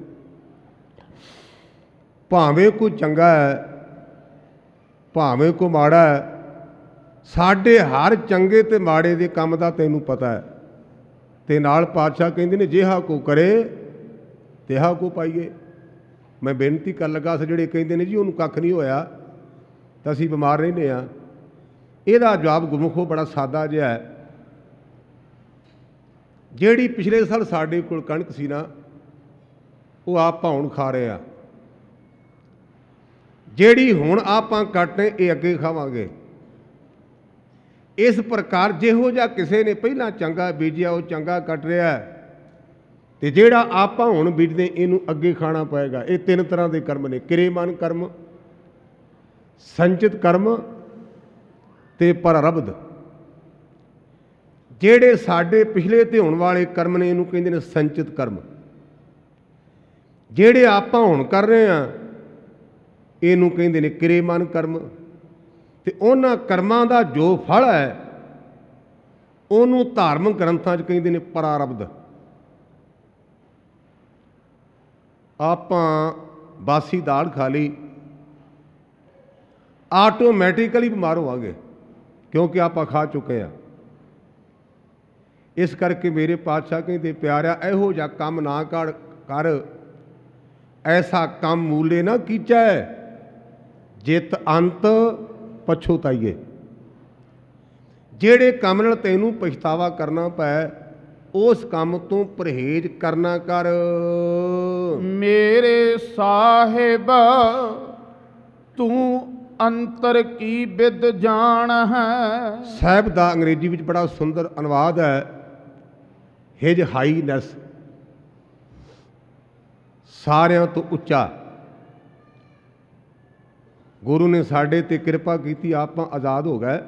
ਭਾਵੇਂ ਕੋਈ ਚੰਗਾ ਹੈ ਭਾਵੇਂ ਕੋਈ ਮਾੜਾ ਹੈ, ਸਾਡੇ ਹਰ ਚੰਗੇ ਤੇ ਮਾੜੇ ਦੇ ਕੰਮ ਦਾ ਤੈਨੂੰ ਪਤਾ ਹੈ। ਤੇ ਨਾਲ ਪਾਤਸ਼ਾਹ ਕਹਿੰਦੇ ਨੇ, ਜਿਹਾ ਕੋ ਕਰੇ ਤਿਹਾ ਕੋ ਪਾਈਏ। ਮੈਂ ਬੇਨਤੀ ਕਰਨ ਲੱਗਾ ਸੀ, ਜਿਹੜੇ ਕਹਿੰਦੇ ਨੇ ਜੀ ਉਹਨੂੰ ਕੱਖ ਨਹੀਂ ਹੋਇਆ ਤਾਂ ਅਸੀਂ ਬਿਮਾਰ ਰਹਿੰਦੇ ਹਾਂ, ਇਹਦਾ ਜਵਾਬ ਗੁਰਮੁਖੋ ਬੜਾ ਸਾਦਾ ਜਿਹਾ ਹੈ। ਜਿਹੜੀ ਪਿਛਲੇ ਸਾਲ ਸਾਡੇ ਕੋਲ ਕਣਕ ਸੀ ਨਾ, ਉਹ ਆਪਾਂ ਹੁਣ ਖਾ ਰਹੇ ਆ। ਜਿਹੜੀ ਹੁਣ ਆਪਾਂ ਕੱਟੇ, ਇਹ ਅੱਗੇ ਖਾਵਾਂਗੇ। ਇਸ ਪ੍ਰਕਾਰ ਜਿਹੋ ਜਿਹਾ ਕਿਸੇ ਨੇ ਪਹਿਲਾਂ ਚੰਗਾ ਬੀਜਿਆ, ਉਹ ਚੰਗਾ ਕੱਟ ਰਿਹਾ, ਤੇ ਜਿਹੜਾ ਆਪਾਂ ਹੁਣ ਬੀਜਦੇ ਇਹਨੂੰ ਅੱਗੇ ਖਾਣਾ ਪਏਗਾ। ਇਹ 3 ਤਰ੍ਹਾਂ ਦੇ ਕਰਮ ਨੇ, ਕਿਰੇਮਨ ਕਰਮ, ਸੰਚਿਤ ਕਰਮ ਤੇ ਪਰਾਰਬਧ। ਜਿਹੜੇ ਸਾਡੇ ਪਿਛਲੇ ਤੇ ਹੋਣ ਵਾਲੇ ਕਰਮ ਨੇ, ਇਹਨੂੰ ਕਹਿੰਦੇ ਨੇ ਸੰਚਿਤ ਕਰਮ। ਜਿਹੜੇ ਆਪਾਂ ਹੁਣ ਕਰ ਰਹੇ ਹਾਂ, ਇਹਨੂੰ ਕਹਿੰਦੇ ਨੇ ਕਿਰੇਮਨ ਕਰਮ। ਤੇ ਉਹਨਾਂ ਕਰਮਾਂ ਦਾ ਜੋ ਫਲ ਹੈ, ਉਹਨੂੰ ਧਾਰਮਿਕ ਗ੍ਰੰਥਾਂ 'ਚ ਕਹਿੰਦੇ ਨੇ ਪਰਾਰਬਧ। ਆਪਾਂ ਬਾਸੀ ਦਾਲ ਖਾ ਲਈ, ਆਟੋਮੈਟਿਕਲੀ ਬਿਮਾਰ ਹੋਵਾਂਗੇ, ਕਿਉਂਕਿ ਆਪਾਂ ਖਾ ਚੁੱਕੇ ਹਾਂ। ਇਸ ਕਰਕੇ ਮੇਰੇ ਪਾਤਸ਼ਾਹ ਕਹਿੰਦੇ ਪਿਆਰਿਆ, ਇਹੋ ਜਿਹਾ ਕੰਮ ਨਾ ਕਰ, ਐਸਾ ਕੰਮ ਮੂਲੇ ਨਾ ਕੀਚੈ, ਜਿਤ ਅੰਤ ਪਛੋਤਾਈਏ। ਜਿਹੜੇ ਕੰਮ ਨਾਲ ਤੈਨੂੰ ਪਛਤਾਵਾ ਕਰਨਾ ਪੈ, ਉਸ ਕੰਮ ਤੋਂ ਪਰਹੇਜ਼ ਕਰਨਾ ਕਰ। ਮੇਰੇ ਸਾਹਿਬ ਤੂੰ ਅੰਤਰ ਕੀ ਵਿਦ ਜਾਣ ਹੈ। ਸਾਹਿਬ ਦਾ ਅੰਗਰੇਜ਼ੀ ਵਿੱਚ ਬੜਾ ਸੁੰਦਰ ਅਨੁਵਾਦ ਹੈ, ਹਿਜ ਹਾਈਨੈਸ, ਸਾਰਿਆਂ ਤੋਂ ਉੱਚਾ। ਗੁਰੂ ਨੇ ਸਾਡੇ ਤੇ ਕਿਰਪਾ ਕੀਤੀ, ਆਪਾਂ ਆਜ਼ਾਦ ਹੋ ਗਏ।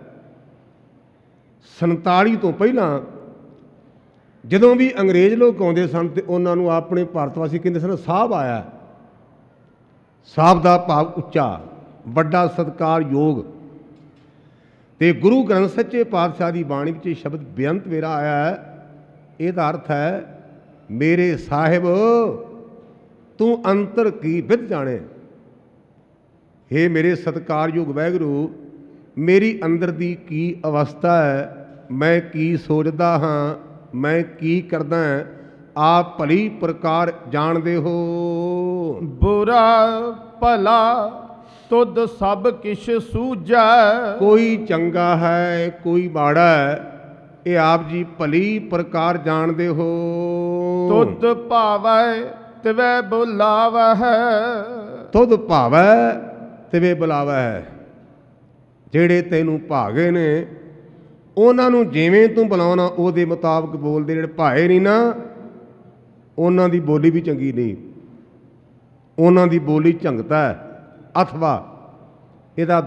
47 ਤੋਂ ਪਹਿਲਾਂ ਜਦੋਂ ਵੀ ਅੰਗਰੇਜ਼ ਲੋਕ ਆਉਂਦੇ ਸਨ ਤੇ ਉਹਨਾਂ ਨੂੰ ਆਪਣੇ ਭਾਰਤ ਵਾਸੀ ਕਹਿੰਦੇ ਸਨ ਸਾਹਿਬ ਆਇਆ। ਸਾਹਿਬ ਦਾ ਭਾਵ ਉੱਚਾ, ਵੱਡਾ, ਸਤਿਕਾਰਯੋਗ। ਤੇ ਗੁਰੂ ਗ੍ਰੰਥ ਸੱਚੇ ਪਾਤਸ਼ਾਹ ਦੀ ਬਾਣੀ ਵਿੱਚ ਸ਼ਬਦ ਬੇਅੰਤ ਮੇਰਾ ਆਇਆ ਹੈ, ਇਹਦਾ ਅਰਥ ਹੈ ਮੇਰੇ ਸਾਹਿਬ ਤੂੰ ਅੰਤਰ ਕੀ ਵਿਦ ਜਾਣੇ। ਹੇ ਮੇਰੇ ਸਤਿਕਾਰਯੋਗ ਵਾਹਿਗੁਰੂ, ਮੇਰੀ ਅੰਦਰ ਦੀ ਕੀ ਅਵਸਥਾ ਹੈ, ਮੈਂ ਕੀ ਸੋਚਦਾ ਹਾਂ, ਮੈਂ ਕੀ ਕਰਦਾ ਹਾਂ, ਆਪ ਭਲੀ ਪ੍ਰਕਾਰ ਜਾਣਦੇ ਹੋ। ਬੁਰਾ ਭਲਾ ਤੁਧ ਸਭ ਕਿਛ ਸੂਝੈ। ਕੋਈ ਚੰਗਾ ਹੈ, ਕੋਈ ਮਾੜਾ ਹੈ, ਇਹ ਆਪ ਜੀ ਭਲੀ ਪ੍ਰਕਾਰ ਜਾਣਦੇ ਹੋ। ਤੁਧ ਭਾਵੈ ਤਿਵੈ ਬੁਲਾਵਹਿ। ਤੁਧ ਭਾਵੈ ਤਿਵੇਂ ਬੁਲਾਵੈ। ਜਿਹੜੇ ਤੈਨੂੰ ਭਾਗੇ ਨੇ ਉਹਨਾਂ ਨੂੰ ਜਿਵੇਂ ਤੂੰ ਬੁਲਾਉਣਾ ਉਹਦੇ ਮੁਤਾਬਕ ਬੋਲਦੇ। ਜਿਹੜੇ ਭਾਏ ਨਹੀਂ ਨਾ, ਉਹਨਾਂ ਦੀ ਬੋਲੀ ਵੀ ਚੰਗੀ ਨਹੀਂ, ਉਹਨਾਂ ਦੀ ਬੋਲੀ ਝੰਗਤਾ ਹੈ। ਅਥਵਾ ਇਹਦਾ